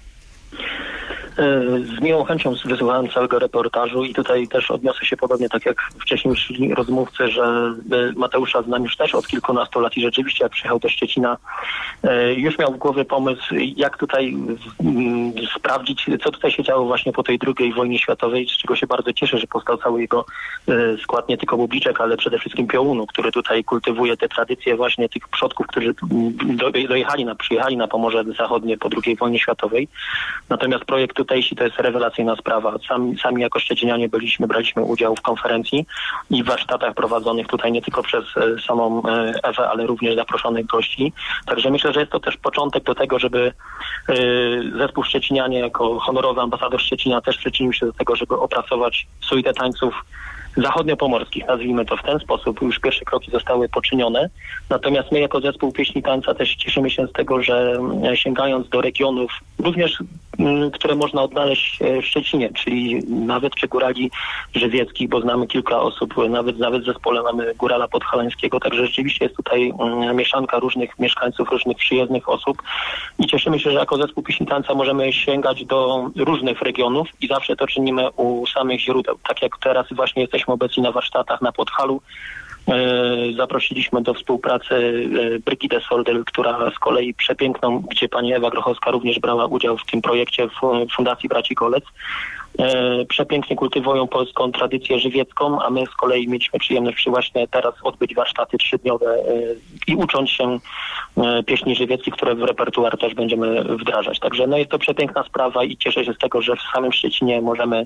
Z miłą chęcią wysłuchałem całego reportażu i tutaj też odniosę się podobnie, tak jak wcześniejsi rozmówcy, że Mateusza znam już też od kilkunastu lat i rzeczywiście jak przyjechał do Szczecina, już miał w głowie pomysł, jak tutaj sprawdzić, co tutaj się działo właśnie po tej drugiej wojnie światowej, z czego się bardzo cieszę, że powstał cały jego skład nie tylko Bubliczek, ale przede wszystkim Piołunu, który tutaj kultywuje te tradycje właśnie tych przodków, którzy dojechali na, przyjechali na Pomorze Zachodnie po drugiej wojnie światowej. Natomiast projekt tutejsi to jest rewelacyjna sprawa. Sami, sami jako szczecinianie byliśmy, braliśmy udział w konferencji i w warsztatach prowadzonych tutaj nie tylko przez samą Ewę, ale również zaproszonych gości. Także myślę, że jest to też początek do tego, żeby zespół Szczecinianie jako honorowy ambasador Szczecina też przyczynił się do tego, żeby opracować suitę tańców zachodniopomorskich, nazwijmy to w ten sposób. Już pierwsze kroki zostały poczynione. Natomiast my jako zespół pieśni tańca też cieszymy się z tego, że sięgając do regionów, również które można odnaleźć w Szczecinie, czyli nawet przy górali żywieckich, bo znamy kilka osób, nawet, nawet w zespole mamy górala podhalańskiego, także rzeczywiście jest tutaj mieszanka różnych mieszkańców, różnych przyjezdnych osób i cieszymy się, że jako zespół pieśni tańca możemy sięgać do różnych regionów i zawsze to czynimy u samych źródeł. Tak jak teraz właśnie jesteśmy obecni na warsztatach na Podhalu, zaprosiliśmy do współpracy Brygidę Soldel, która z kolei przepiękną, gdzie pani Ewa Grochowska również brała udział w tym projekcie w Fundacji Braci Golec. Przepięknie kultywują polską tradycję żywiecką, a my z kolei mieliśmy przyjemność właśnie teraz odbyć warsztaty trzydniowe i ucząc się pieśni żywieckich, które w repertuar też będziemy wdrażać. Także no jest to przepiękna sprawa i cieszę się z tego, że w samym Szczecinie możemy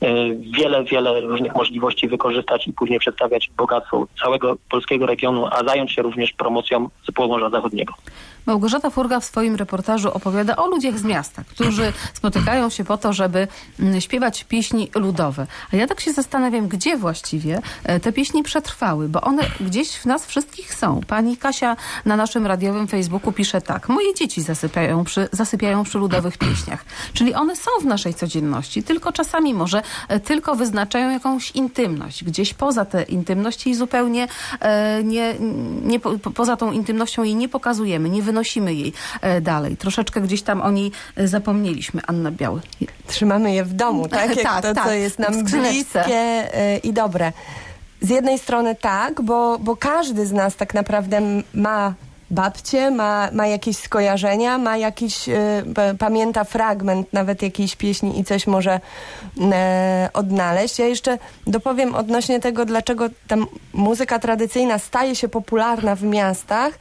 wiele, wiele różnych możliwości wykorzystać i później przedstawiać bogactwo całego polskiego regionu, a zająć się również promocją z Pomorza Zachodniego. Małgorzata Furga w swoim reportażu opowiada o ludziach z miasta, którzy spotykają się po to, żeby śpiewać pieśni ludowe. A ja tak się zastanawiam, gdzie właściwie te pieśni przetrwały, bo one gdzieś w nas wszystkich są. Pani Kasia na naszym radiowym Facebooku pisze tak: moje dzieci zasypiają przy, zasypiają przy ludowych pieśniach. Czyli one są w naszej codzienności, tylko czasami może tylko wyznaczają jakąś intymność. Gdzieś poza tę intymność i zupełnie e, nie, nie po, poza tą intymnością jej nie pokazujemy, nie wynosimy jej e, dalej. Troszeczkę gdzieś tam o niej zapomnieliśmy. Anna Biały. Trzymamy je w domu, tak? Jak tak, to, tak. co jest nam bliskie y, i dobre. Z jednej strony tak, bo, bo każdy z nas tak naprawdę ma babcie, ma, ma jakieś skojarzenia, ma jakiś, y, p- pamięta fragment nawet jakiejś pieśni i coś może y, odnaleźć. Ja jeszcze dopowiem odnośnie tego, dlaczego ta muzyka tradycyjna staje się popularna w miastach.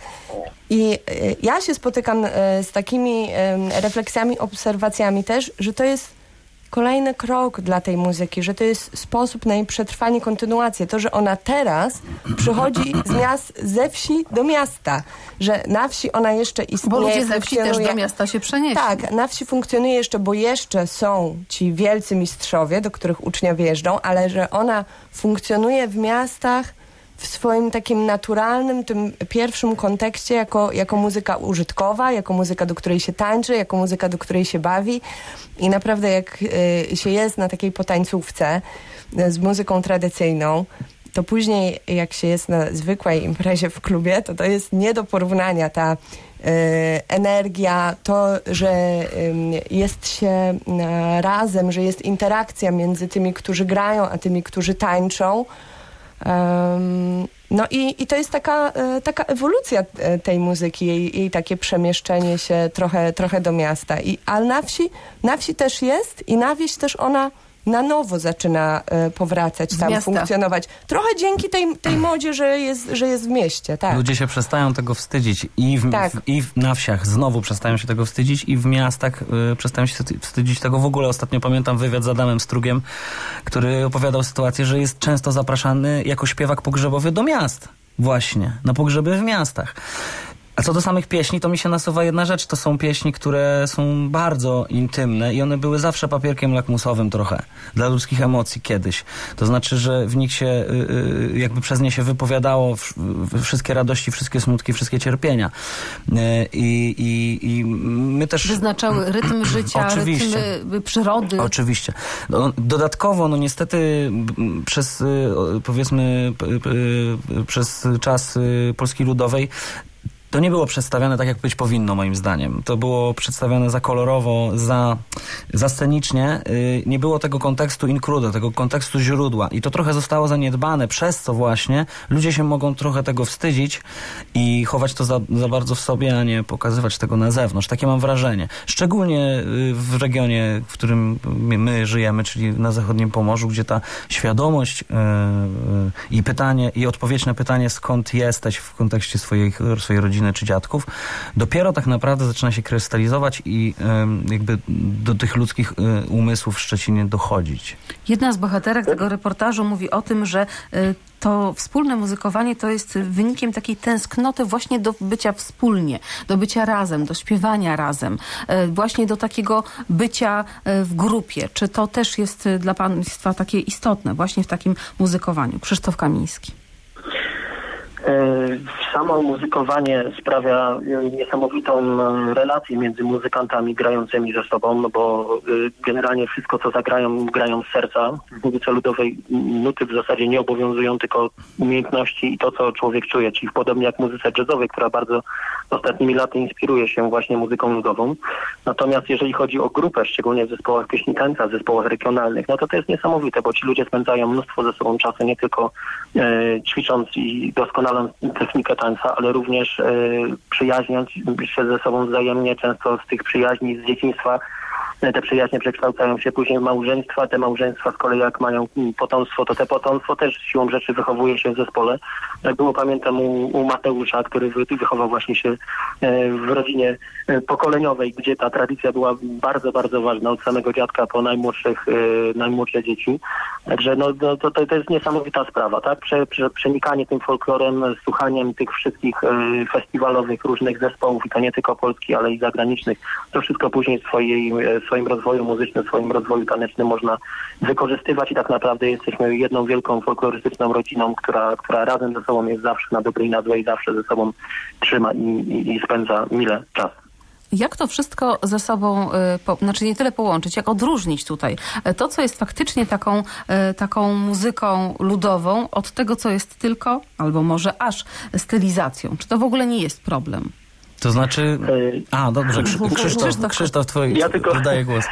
I y, ja się spotykam y, z takimi y, refleksjami, obserwacjami też, że to jest kolejny krok dla tej muzyki, że to jest sposób na jej przetrwanie, kontynuację. To, że ona teraz przychodzi z miast, ze wsi do miasta, że na wsi ona jeszcze istnieje. Bo ludzie ze wsi też do miasta się przenieśli. Tak, na wsi funkcjonuje jeszcze, bo jeszcze są ci wielcy mistrzowie, do których uczniowie jeżdżą, ale że ona funkcjonuje w miastach w swoim takim naturalnym, tym pierwszym kontekście jako, jako muzyka użytkowa, jako muzyka, do której się tańczy, jako muzyka, do której się bawi. I naprawdę jak y, się jest na takiej potańcówce y, z muzyką tradycyjną, to później jak się jest na zwykłej imprezie w klubie, to to jest nie do porównania ta y, energia, to, że y, jest się y, razem, że jest interakcja między tymi, którzy grają, a tymi, którzy tańczą. Um, no i, i to jest taka, taka ewolucja tej muzyki, jej, jej takie przemieszczenie się trochę, trochę do miasta. I, ale na wsi, na wsi też jest i na wieś też ona na nowo zaczyna e, powracać, tam funkcjonować. Trochę dzięki tej, tej modzie, że jest, że jest w mieście. Tak. Ludzie się przestają tego wstydzić i, w, tak. w, i w, na wsiach znowu przestają się tego wstydzić i w miastach y, przestają się wstydzić tego w ogóle. Ostatnio pamiętam wywiad z Adamem Strugiem, który opowiadał sytuację, że jest często zapraszany jako śpiewak pogrzebowy do miast. Właśnie, na pogrzeby w miastach. A co do samych pieśni, to mi się nasuwa jedna rzecz. To są pieśni, które są bardzo intymne i one były zawsze papierkiem lakmusowym trochę dla ludzkich emocji kiedyś. To znaczy, że w nich się y, jakby przez nie się wypowiadało w, w wszystkie radości, wszystkie smutki, wszystkie cierpienia. Y, i, i my też... Wyznaczały rytm życia, Oczywiście. rytm przyrody. Oczywiście. No, dodatkowo, no niestety przez powiedzmy przez czas Polski Ludowej to nie było przedstawiane tak, jak być powinno, moim zdaniem. To było przedstawiane za kolorowo, za, za scenicznie. Yy, nie było tego kontekstu in crudo, tego kontekstu źródła. I to trochę zostało zaniedbane, przez co właśnie ludzie się mogą trochę tego wstydzić i chować to za, za bardzo w sobie, a nie pokazywać tego na zewnątrz. Takie mam wrażenie. Szczególnie w regionie, w którym my, my żyjemy, czyli na zachodnim Pomorzu, gdzie ta świadomość yy, yy, i pytanie, i odpowiedź na pytanie, skąd jesteś w kontekście swojej, swojej rodziny, rodziny czy dziadków, dopiero tak naprawdę zaczyna się krystalizować i jakby do tych ludzkich umysłów w Szczecinie dochodzić. Jedna z bohaterek tego reportażu mówi o tym, że to wspólne muzykowanie to jest wynikiem takiej tęsknoty właśnie do bycia wspólnie, do bycia razem, do śpiewania razem, właśnie do takiego bycia w grupie. Czy to też jest dla Państwa takie istotne właśnie w takim muzykowaniu? Krzysztof Kamiński. Samo muzykowanie sprawia niesamowitą relację między muzykantami grającymi ze sobą, bo generalnie wszystko, co zagrają, grają z serca. W muzyce ludowej nuty w zasadzie nie obowiązują, tylko umiejętności i to, co człowiek czuje, czyli podobnie jak w muzyce jazzowej, która bardzo ostatnimi laty inspiruje się właśnie muzyką ludową. Natomiast jeżeli chodzi o grupę, szczególnie w zespołach pieśni tańca, w zespołach regionalnych, no to to jest niesamowite, bo ci ludzie spędzają mnóstwo ze sobą czasu, nie tylko e, ćwicząc i doskonale technikę tańca, ale również e, przyjaźniąc się ze sobą wzajemnie, często z tych przyjaźni z dzieciństwa. Te przyjaźnie przekształcają się później w małżeństwa, te małżeństwa z kolei jak mają potomstwo, to te potomstwo też siłą rzeczy wychowuje się w zespole. Tak było, pamiętam, u, u Mateusza, który wychował właśnie się w rodzinie pokoleniowej, gdzie ta tradycja była bardzo, bardzo ważna, od samego dziadka po najmłodszych, najmłodsze dzieci. Także no, no, to, to jest niesamowita sprawa, tak? Prze, prze, przenikanie tym folklorem, słuchaniem tych wszystkich festiwalowych różnych zespołów, i to nie tylko polskich, ale i zagranicznych. To wszystko później w swojej w swoim rozwoju muzycznym, w swoim rozwoju tanecznym można wykorzystywać i tak naprawdę jesteśmy jedną wielką folklorystyczną rodziną, która, która razem ze sobą jest zawsze na dobre i na złe i zawsze ze sobą trzyma i, i, i spędza mile czasu. Jak to wszystko ze sobą, po, znaczy nie tyle połączyć, jak odróżnić tutaj to, co jest faktycznie taką, taką muzyką ludową od tego, co jest tylko, albo może aż stylizacją? Czy to w ogóle nie jest problem? To znaczy... A, dobrze, Krzysztof, Krzysztof, Krzysztof twój, ja tylko oddaję głos.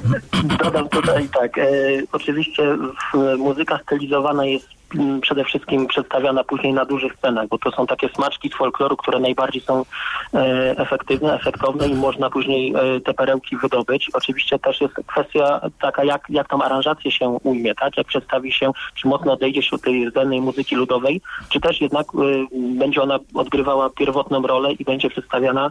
Dodam tutaj tak. E, oczywiście w, muzyka stylizowana jest przede wszystkim przedstawiana później na dużych scenach, bo to są takie smaczki z folkloru, które najbardziej są e, efektywne, efektowne i można później e, te perełki wydobyć. Oczywiście też jest kwestia taka, jak, jak tą aranżację się ujmie, tak? Jak przedstawi się, czy mocno odejdzie się od tej rdzennej muzyki ludowej, czy też jednak e, będzie ona odgrywała pierwotną rolę i będzie przedstawiana e,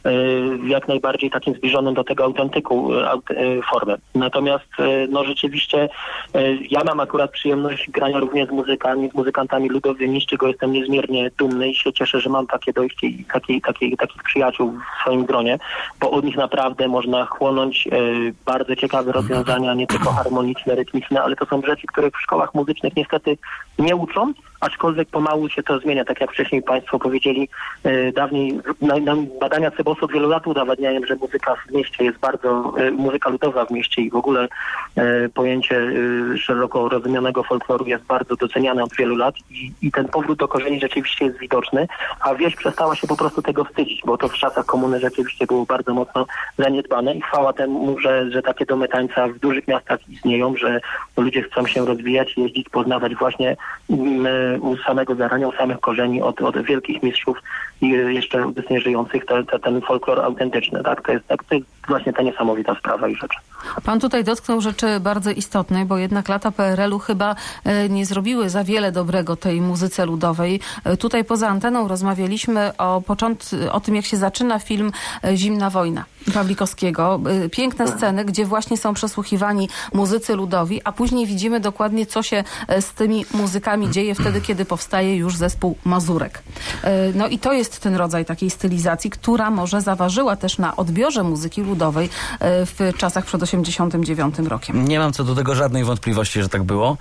w jak najbardziej takim zbliżonym do tego autentyku e, e, formę. Natomiast e, no rzeczywiście e, ja mam akurat przyjemność grania również z muzyką z muzykantami ludowymi, z czego jestem niezmiernie dumny i się cieszę, że mam takie dojście i takie, takie, takich przyjaciół w swoim gronie, bo od nich naprawdę można chłonąć e, bardzo ciekawe rozwiązania, nie tylko harmoniczne, rytmiczne, ale to są rzeczy, których w szkołach muzycznych niestety nie uczą, aczkolwiek pomału się to zmienia. Tak jak wcześniej Państwo powiedzieli, e, dawniej na, na badania Cebosu od wielu lat udowadniają, że muzyka w mieście jest bardzo, e, muzyka ludowa w mieście i w ogóle e, pojęcie e, szeroko rozumianego folkloru jest bardzo doceniane od wielu lat i, i ten powrót do korzeni rzeczywiście jest widoczny, a wieś przestała się po prostu tego wstydzić, bo to w czasach komuny rzeczywiście było bardzo mocno zaniedbane i chwała temu, że, że takie domy tańca w dużych miastach istnieją, że ludzie chcą się rozwijać, jeździć, poznawać właśnie um, u samego zarania, u samych korzeni od, od wielkich mistrzów i jeszcze obecnie żyjących te, te, ten folklor autentyczny. Tak? To, jest, tak, to jest właśnie ta niesamowita sprawa i rzecz. Pan tutaj dotknął rzeczy bardzo istotnej, bo jednak lata P R L u chyba nie zrobiły za wiele dobrego tej muzyce ludowej. Tutaj poza anteną rozmawialiśmy o początku, o tym, jak się zaczyna film Zimna wojna Pawlikowskiego. Piękne sceny, gdzie właśnie są przesłuchiwani muzycy ludowi, a później widzimy dokładnie, co się z tymi muzykami dzieje wtedy, kiedy powstaje już zespół Mazurek. No i to jest ten rodzaj takiej stylizacji, która może zaważyła też na odbiorze muzyki ludowej w czasach przed osiemdziesiątym dziewiątym rokiem. Nie mam co do tego żadnej wątpliwości, że tak było.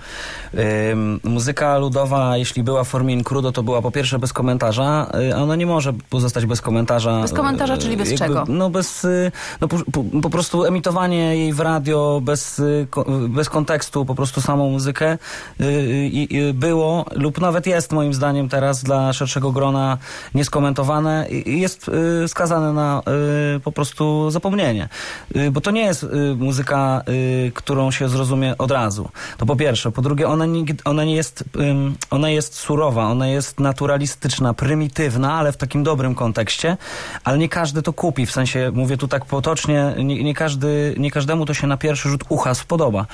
Ym, muzyka ludowa, jeśli była w formie inkrudo, to była po pierwsze bez komentarza, a ona nie może pozostać bez komentarza. Bez komentarza, czyli bez jakby, czego? No bez, no po, po, po prostu emitowanie jej w radio bez, bez kontekstu, po prostu samą muzykę y, y, było lub nawet jest moim zdaniem teraz dla szerszego grona nieskomentowane i jest y, skazane na y, po prostu zapomnienie. Y, bo to nie jest y, muzyka, y, którą się zrozumie od razu. To po pierwsze. Po drugie, ona nie, ona nie jest, y, ona jest surowa, ona jest naturalistyczna, prymitywna, ale w takim dobrym kontekście, ale nie każdy to kupi. W sensie, mówię tutaj tu tak potocznie, nie, nie, każdy, nie każdemu to się na pierwszy rzut ucha spodoba.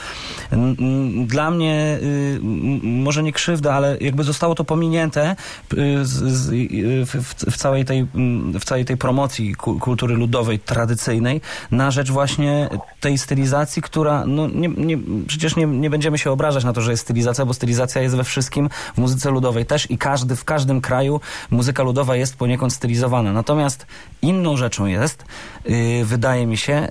Dla mnie może nie krzywda, ale jakby zostało to pominięte z, z, w, w, całej tej, w całej tej promocji kultury ludowej, tradycyjnej, na rzecz właśnie tej stylizacji, która, no nie, nie, przecież nie, nie będziemy się obrażać na to, że jest stylizacja, bo stylizacja jest we wszystkim, w muzyce ludowej też i każdy, w każdym kraju muzyka ludowa jest poniekąd stylizowana. Natomiast inną rzeczą jest, yy, wydaje mi się,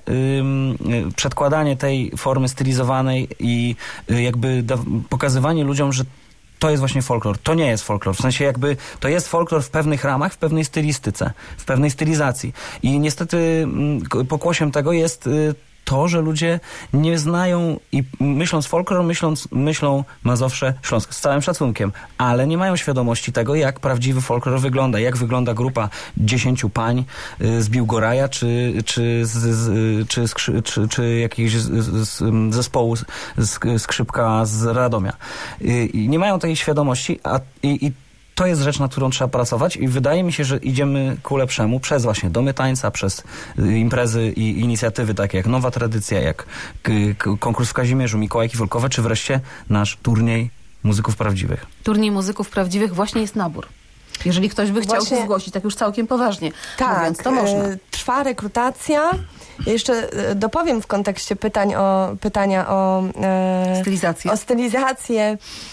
yy, przedkładanie tej formy stylizowanej i yy, jakby da, pokazywanie ludziom, że to jest właśnie folklor. To nie jest folklor. W sensie jakby to jest folklor w pewnych ramach, w pewnej stylistyce, w pewnej stylizacji. I niestety yy, pokłosiem tego jest yy, to, że ludzie nie znają i myśląc folklor, myśląc, myślą Mazowsze, Śląsk, z całym szacunkiem, ale nie mają świadomości tego, jak prawdziwy folklor wygląda, jak wygląda grupa dziesięciu pań y, z Biłgoraja, czy, czy, z, z, czy, skrzy, czy, czy jakiegoś z, z, zespołu z, skrzypka z Radomia. Y, I nie mają tej świadomości, a i, i to jest rzecz, nad którą trzeba pracować i wydaje mi się, że idziemy ku lepszemu przez właśnie domy tańca, przez imprezy i inicjatywy takie jak Nowa Tradycja, jak konkurs w Kazimierzu, Mikołajki Folkowe, czy wreszcie nasz turniej muzyków prawdziwych. Turniej muzyków prawdziwych właśnie jest nabór. Jeżeli ktoś by chciał właśnie się zgłosić, tak już całkiem poważnie tak, mówiąc, to można. Trwa rekrutacja. Jeszcze dopowiem w kontekście pytań o, pytania o e, stylizację, o stylizację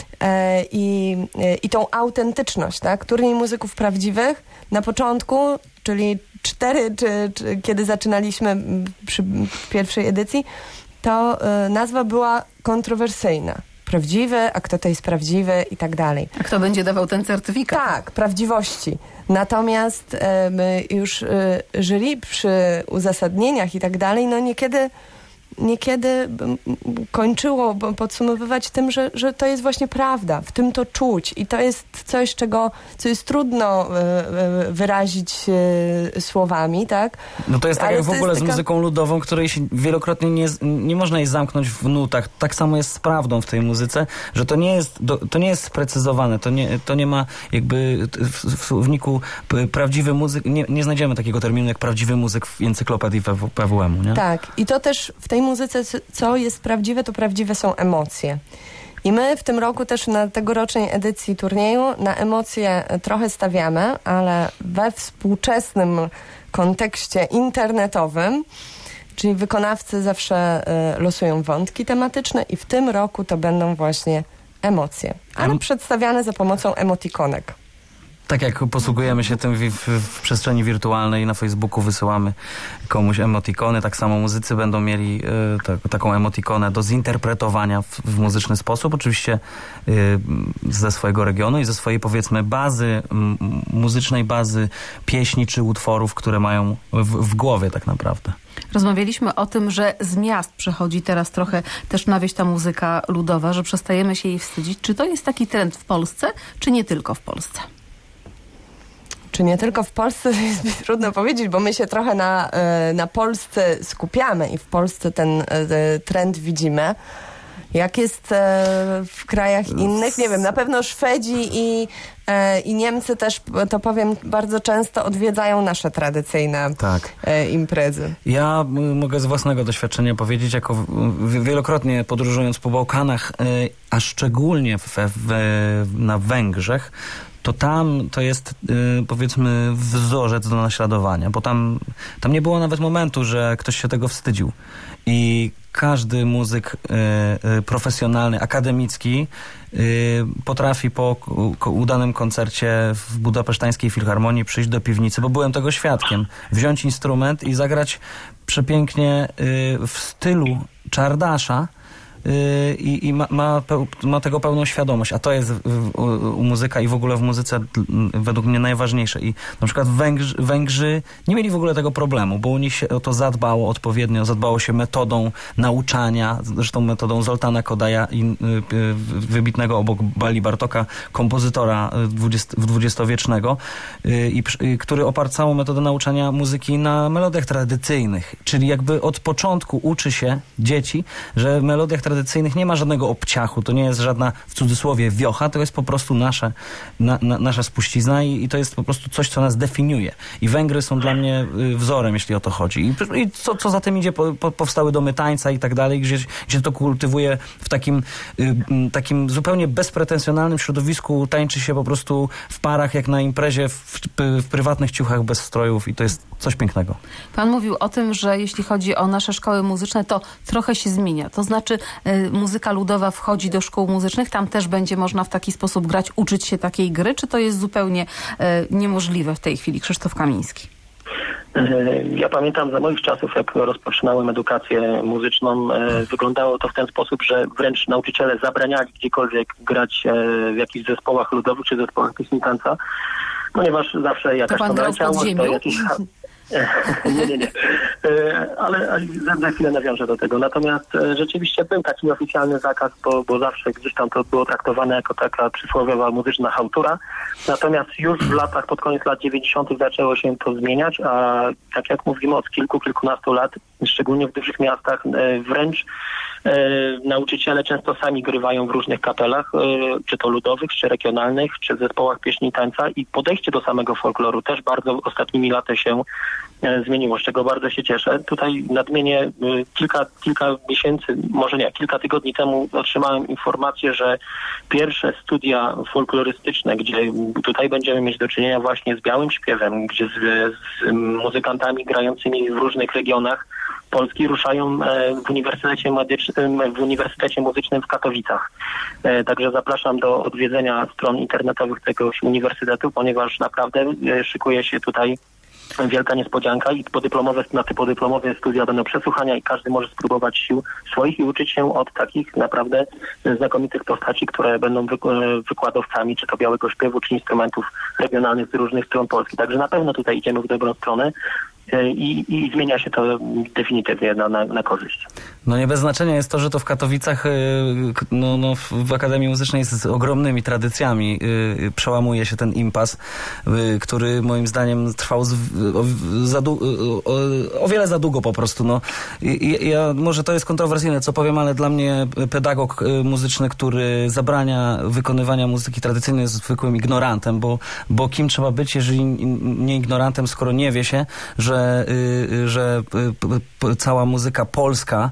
e, i, e, i tą autentyczność, tak? Turniej muzyków prawdziwych na początku, czyli cztery, czy, czy kiedy zaczynaliśmy przy pierwszej edycji, to e, nazwa była kontrowersyjna. Prawdziwy, a kto to jest prawdziwy i tak dalej. A kto będzie dawał ten certyfikat? Tak, prawdziwości. Natomiast e, my już e, jury przy uzasadnieniach i tak dalej, no niekiedy niekiedy kończyło podsumowywać tym, że, że to jest właśnie prawda, w tym to czuć i to jest coś, czego, co jest trudno wyrazić słowami, tak? No to jest tak ale jak w ogóle z taka... muzyką ludową, której się wielokrotnie nie, nie można jej zamknąć w nutach. Tak samo jest z prawdą w tej muzyce, że to nie jest, to nie jest sprecyzowane, to nie, to nie ma jakby w słowniku prawdziwy muzyk, nie, nie znajdziemy takiego terminu jak prawdziwy muzyk w encyklopedii P W M u, nie? Tak, i to też w tej muzyce, co jest prawdziwe, to prawdziwe są emocje. I my w tym roku też na tegorocznej edycji turnieju na emocje trochę stawiamy, ale we współczesnym kontekście internetowym, czyli wykonawcy zawsze y, losują wątki tematyczne i w tym roku to będą właśnie emocje, ale em... przedstawiane za pomocą emotikonek. Tak jak posługujemy się tym w, w, w przestrzeni wirtualnej, na Facebooku wysyłamy komuś emotikony, tak samo muzycy będą mieli y, tak, taką emotikonę do zinterpretowania w, w muzyczny sposób, oczywiście y, ze swojego regionu i ze swojej powiedzmy bazy, m, muzycznej bazy pieśni czy utworów, które mają w, w głowie tak naprawdę. Rozmawialiśmy o tym, że z miast przechodzi teraz trochę też na wieś ta muzyka ludowa, że przestajemy się jej wstydzić. Czy to jest taki trend w Polsce, czy nie tylko w Polsce? Czy nie tylko w Polsce, jest trudno powiedzieć, bo my się trochę na, na Polsce skupiamy i w Polsce ten trend widzimy. Jak jest w krajach innych? Nie wiem, na pewno Szwedzi i, i Niemcy też, to powiem, bardzo często odwiedzają nasze tradycyjne tak. imprezy. Ja mogę z własnego doświadczenia powiedzieć, jako wielokrotnie podróżując po Bałkanach, a szczególnie w, w, na Węgrzech, to tam to jest, y, powiedzmy, wzorzec do naśladowania, bo tam, tam nie było nawet momentu, że ktoś się tego wstydził. I każdy muzyk y, y, profesjonalny, akademicki y, potrafi po k- udanym koncercie w Budapesztańskiej Filharmonii przyjść do piwnicy, bo byłem tego świadkiem, wziąć instrument i zagrać przepięknie y, w stylu Czardasza, i, i ma, ma, ma tego pełną świadomość, a to jest w, u, u muzyka i w ogóle w muzyce według mnie najważniejsze. I na przykład Węgrzy, Węgrzy nie mieli w ogóle tego problemu, bo u nich się o to zadbało odpowiednio, zadbało się metodą nauczania, zresztą metodą Zoltana Kodaja, i, y, y, wybitnego obok Bali Bartoka kompozytora dwudziestowiecznego, y, y, który oparł całą metodę nauczania muzyki na melodiach tradycyjnych, czyli jakby od początku uczy się dzieci, że w melodiach tradycyjnych tradycyjnych nie ma żadnego obciachu, to nie jest żadna, w cudzysłowie, wiocha, to jest po prostu nasze, na, na, nasza spuścizna i, i to jest po prostu coś, co nas definiuje. I Węgry są dla mnie wzorem, jeśli o to chodzi. I, i co, co za tym idzie, po, po, powstały domy tańca i tak dalej, gdzie, gdzie to kultywuje w takim, y, takim zupełnie bezpretensjonalnym środowisku, tańczy się po prostu w parach, jak na imprezie, w, w prywatnych ciuchach bez strojów i to jest coś pięknego. Pan mówił o tym, że jeśli chodzi o nasze szkoły muzyczne, to trochę się zmienia. To znaczy y, muzyka ludowa wchodzi do szkół muzycznych, tam też będzie można w taki sposób grać, uczyć się takiej gry, czy to jest zupełnie y, niemożliwe w tej chwili? Krzysztof Kamiński. Ja pamiętam za moich czasów, jak rozpoczynałem edukację muzyczną, wyglądało to w ten sposób, że wręcz nauczyciele zabraniali gdziekolwiek grać w jakichś zespołach ludowych czy zespołach pieśni tańca, ponieważ zawsze jakaś to tonalciałość, to jakiś... nie, nie, nie. Ale, ale za chwilę nawiążę do tego. Natomiast rzeczywiście był taki oficjalny zakaz, bo, bo zawsze gdzieś tam to było traktowane jako taka przysłowiowa muzyczna chałtura. Natomiast już w latach, pod koniec lat dziewięćdziesiątych zaczęło się to zmieniać, a tak jak mówimy od kilku, kilkunastu lat, szczególnie w dużych miastach, wręcz e, nauczyciele często sami grywają w różnych kapelach, e, czy to ludowych, czy regionalnych, czy w zespołach pieśni i tańca i podejście do samego folkloru też bardzo ostatnimi laty się e, zmieniło, z czego bardzo się cieszę. Tutaj nadmienię e, kilka, kilka miesięcy, może nie, kilka tygodni temu otrzymałem informację, że pierwsze studia folklorystyczne, gdzie tutaj będziemy mieć do czynienia właśnie z białym śpiewem, gdzie z, z muzykantami grającymi w różnych regionach Polski ruszają w Uniwersytecie Medycznym, w Uniwersytecie Muzycznym w Katowicach. Także zapraszam do odwiedzenia stron internetowych tego uniwersytetu, ponieważ naprawdę szykuje się tutaj wielka niespodzianka i podyplomowe, na te podyplomowe studia będą przesłuchania i każdy może spróbować sił swoich i uczyć się od takich naprawdę znakomitych postaci, które będą wykładowcami czy to białego śpiewu, czy instrumentów regionalnych z różnych stron Polski. Także na pewno tutaj idziemy w dobrą stronę. I, i zmienia się to definitywnie na, na, na korzyść. No nie bez znaczenia jest to, że to w Katowicach no, no, w Akademii Muzycznej z ogromnymi tradycjami przełamuje się ten impas, który moim zdaniem trwał z, o, za, o, o wiele za długo po prostu. No. I, ja, może to jest kontrowersyjne, co powiem, ale dla mnie pedagog muzyczny, który zabrania wykonywania muzyki tradycyjnej, jest zwykłym ignorantem, bo, bo kim trzeba być, jeżeli nie ignorantem, skoro nie wie się, że Że, że cała muzyka polska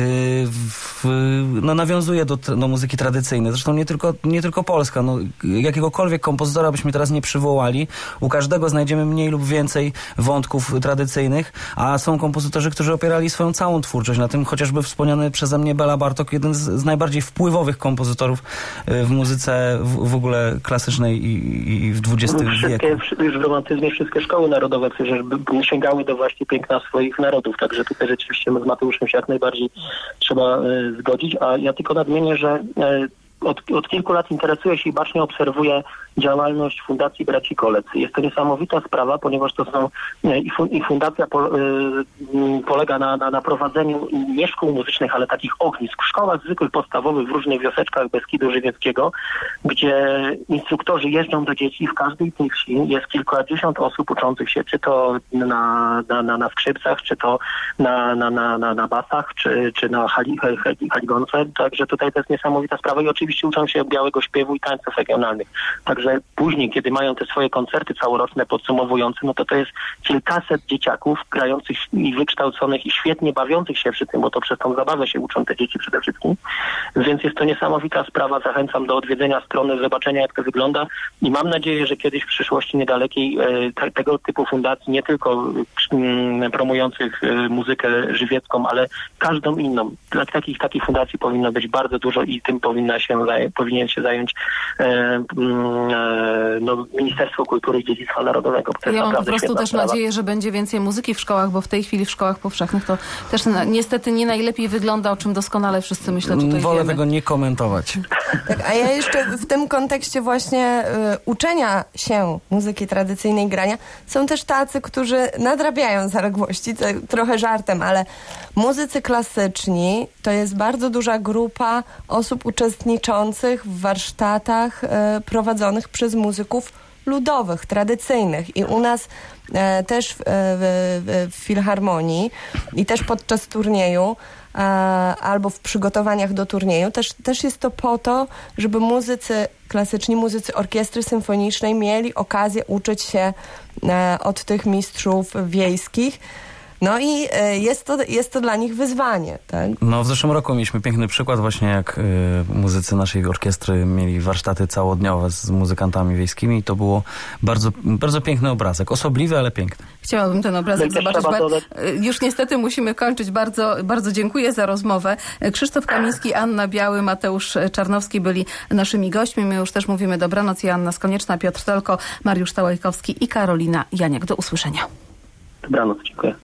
no, nawiązuje do, do muzyki tradycyjnej. Zresztą nie tylko, nie tylko polska. No, jakiegokolwiek kompozytora byśmy teraz nie przywołali, u każdego znajdziemy mniej lub więcej wątków tradycyjnych, a są kompozytorzy, którzy opierali swoją całą twórczość na tym, chociażby wspomniany przeze mnie Bela Bartok, jeden z, z najbardziej wpływowych kompozytorów w muzyce w, w ogóle klasycznej i, i w dwudziestym wieku. Już w romantyzmie wszystkie szkoły narodowe przecież sięgały do właśnie piękna swoich narodów, także tutaj rzeczywiście my z Mateuszem się jak najbardziej trzeba y, zgodzić, a ja tylko nadmienię, że y, od, od kilku lat interesuję się i bacznie obserwuję działalność Fundacji Braci Kolec. Jest to niesamowita sprawa, ponieważ to są i, fun, i fundacja po, y, polega na, na, na prowadzeniu nie szkół muzycznych, ale takich ognisk w szkołach zwykłych podstawowych w różnych wioseczkach Beskidu Żywieckiego, gdzie instruktorzy jeżdżą do dzieci. W każdej tej wsi jest kilkadziesiąt osób uczących się, czy to na, na, na, na skrzypcach, czy to na, na, na, na, na basach, czy, czy na hali, haligonce. Także tutaj to jest niesamowita sprawa i oczywiście uczą się białego śpiewu i tańców regionalnych. Także później, kiedy mają te swoje koncerty całoroczne podsumowujące, no to to jest kilkaset dzieciaków grających i wykształconych i świetnie bawiących się przy tym, bo to przez tą zabawę się uczą te dzieci przede wszystkim. Więc jest to niesamowita sprawa. Zachęcam do odwiedzenia strony, zobaczenia jak to wygląda i mam nadzieję, że kiedyś w przyszłości niedalekiej e, te, tego typu fundacji, nie tylko m, promujących e, muzykę żywiecką, ale każdą inną. Tak, takich, takich fundacji powinno być bardzo dużo i tym powinna się, powinien się zająć e, m, no, Ministerstwo Kultury i Dziedzictwa Narodowego. To ja jest mam po prostu też sprawa. nadzieję, że będzie więcej muzyki w szkołach, bo w tej chwili w szkołach powszechnych to też na, niestety nie najlepiej wygląda, o czym doskonale wszyscy myślę tutaj Wolę wiemy. tego nie komentować. Tak, a ja jeszcze w tym kontekście właśnie y, uczenia się muzyki tradycyjnej, grania, są też tacy, którzy nadrabiają zaległości, to trochę żartem, ale muzycy klasyczni to jest bardzo duża grupa osób uczestniczących w warsztatach y, prowadzonych przez muzyków ludowych, tradycyjnych. I u nas e, też w, w, w Filharmonii i też podczas turnieju albo w przygotowaniach do turnieju. Też, też jest to po to, żeby muzycy klasyczni, muzycy orkiestry symfonicznej mieli okazję uczyć się od tych mistrzów wiejskich. No i jest to, jest to dla nich wyzwanie. Tak? No w zeszłym roku mieliśmy piękny przykład właśnie, jak y, muzycy naszej orkiestry mieli warsztaty całodniowe z muzykantami wiejskimi i to było bardzo, bardzo piękny obrazek. Osobliwy, ale piękny. Chciałabym ten obrazek zobaczyć. Już niestety musimy kończyć. Bardzo, bardzo dziękuję za rozmowę. Krzysztof Kamiński, Anna Biały, Mateusz Czarnowski byli naszymi gośćmi. My już też mówimy dobranoc. Joanna Skonieczna, Piotr Tolko, Mariusz Tałajkowski i Karolina Janiak. Do usłyszenia. Dobranoc, dziękuję.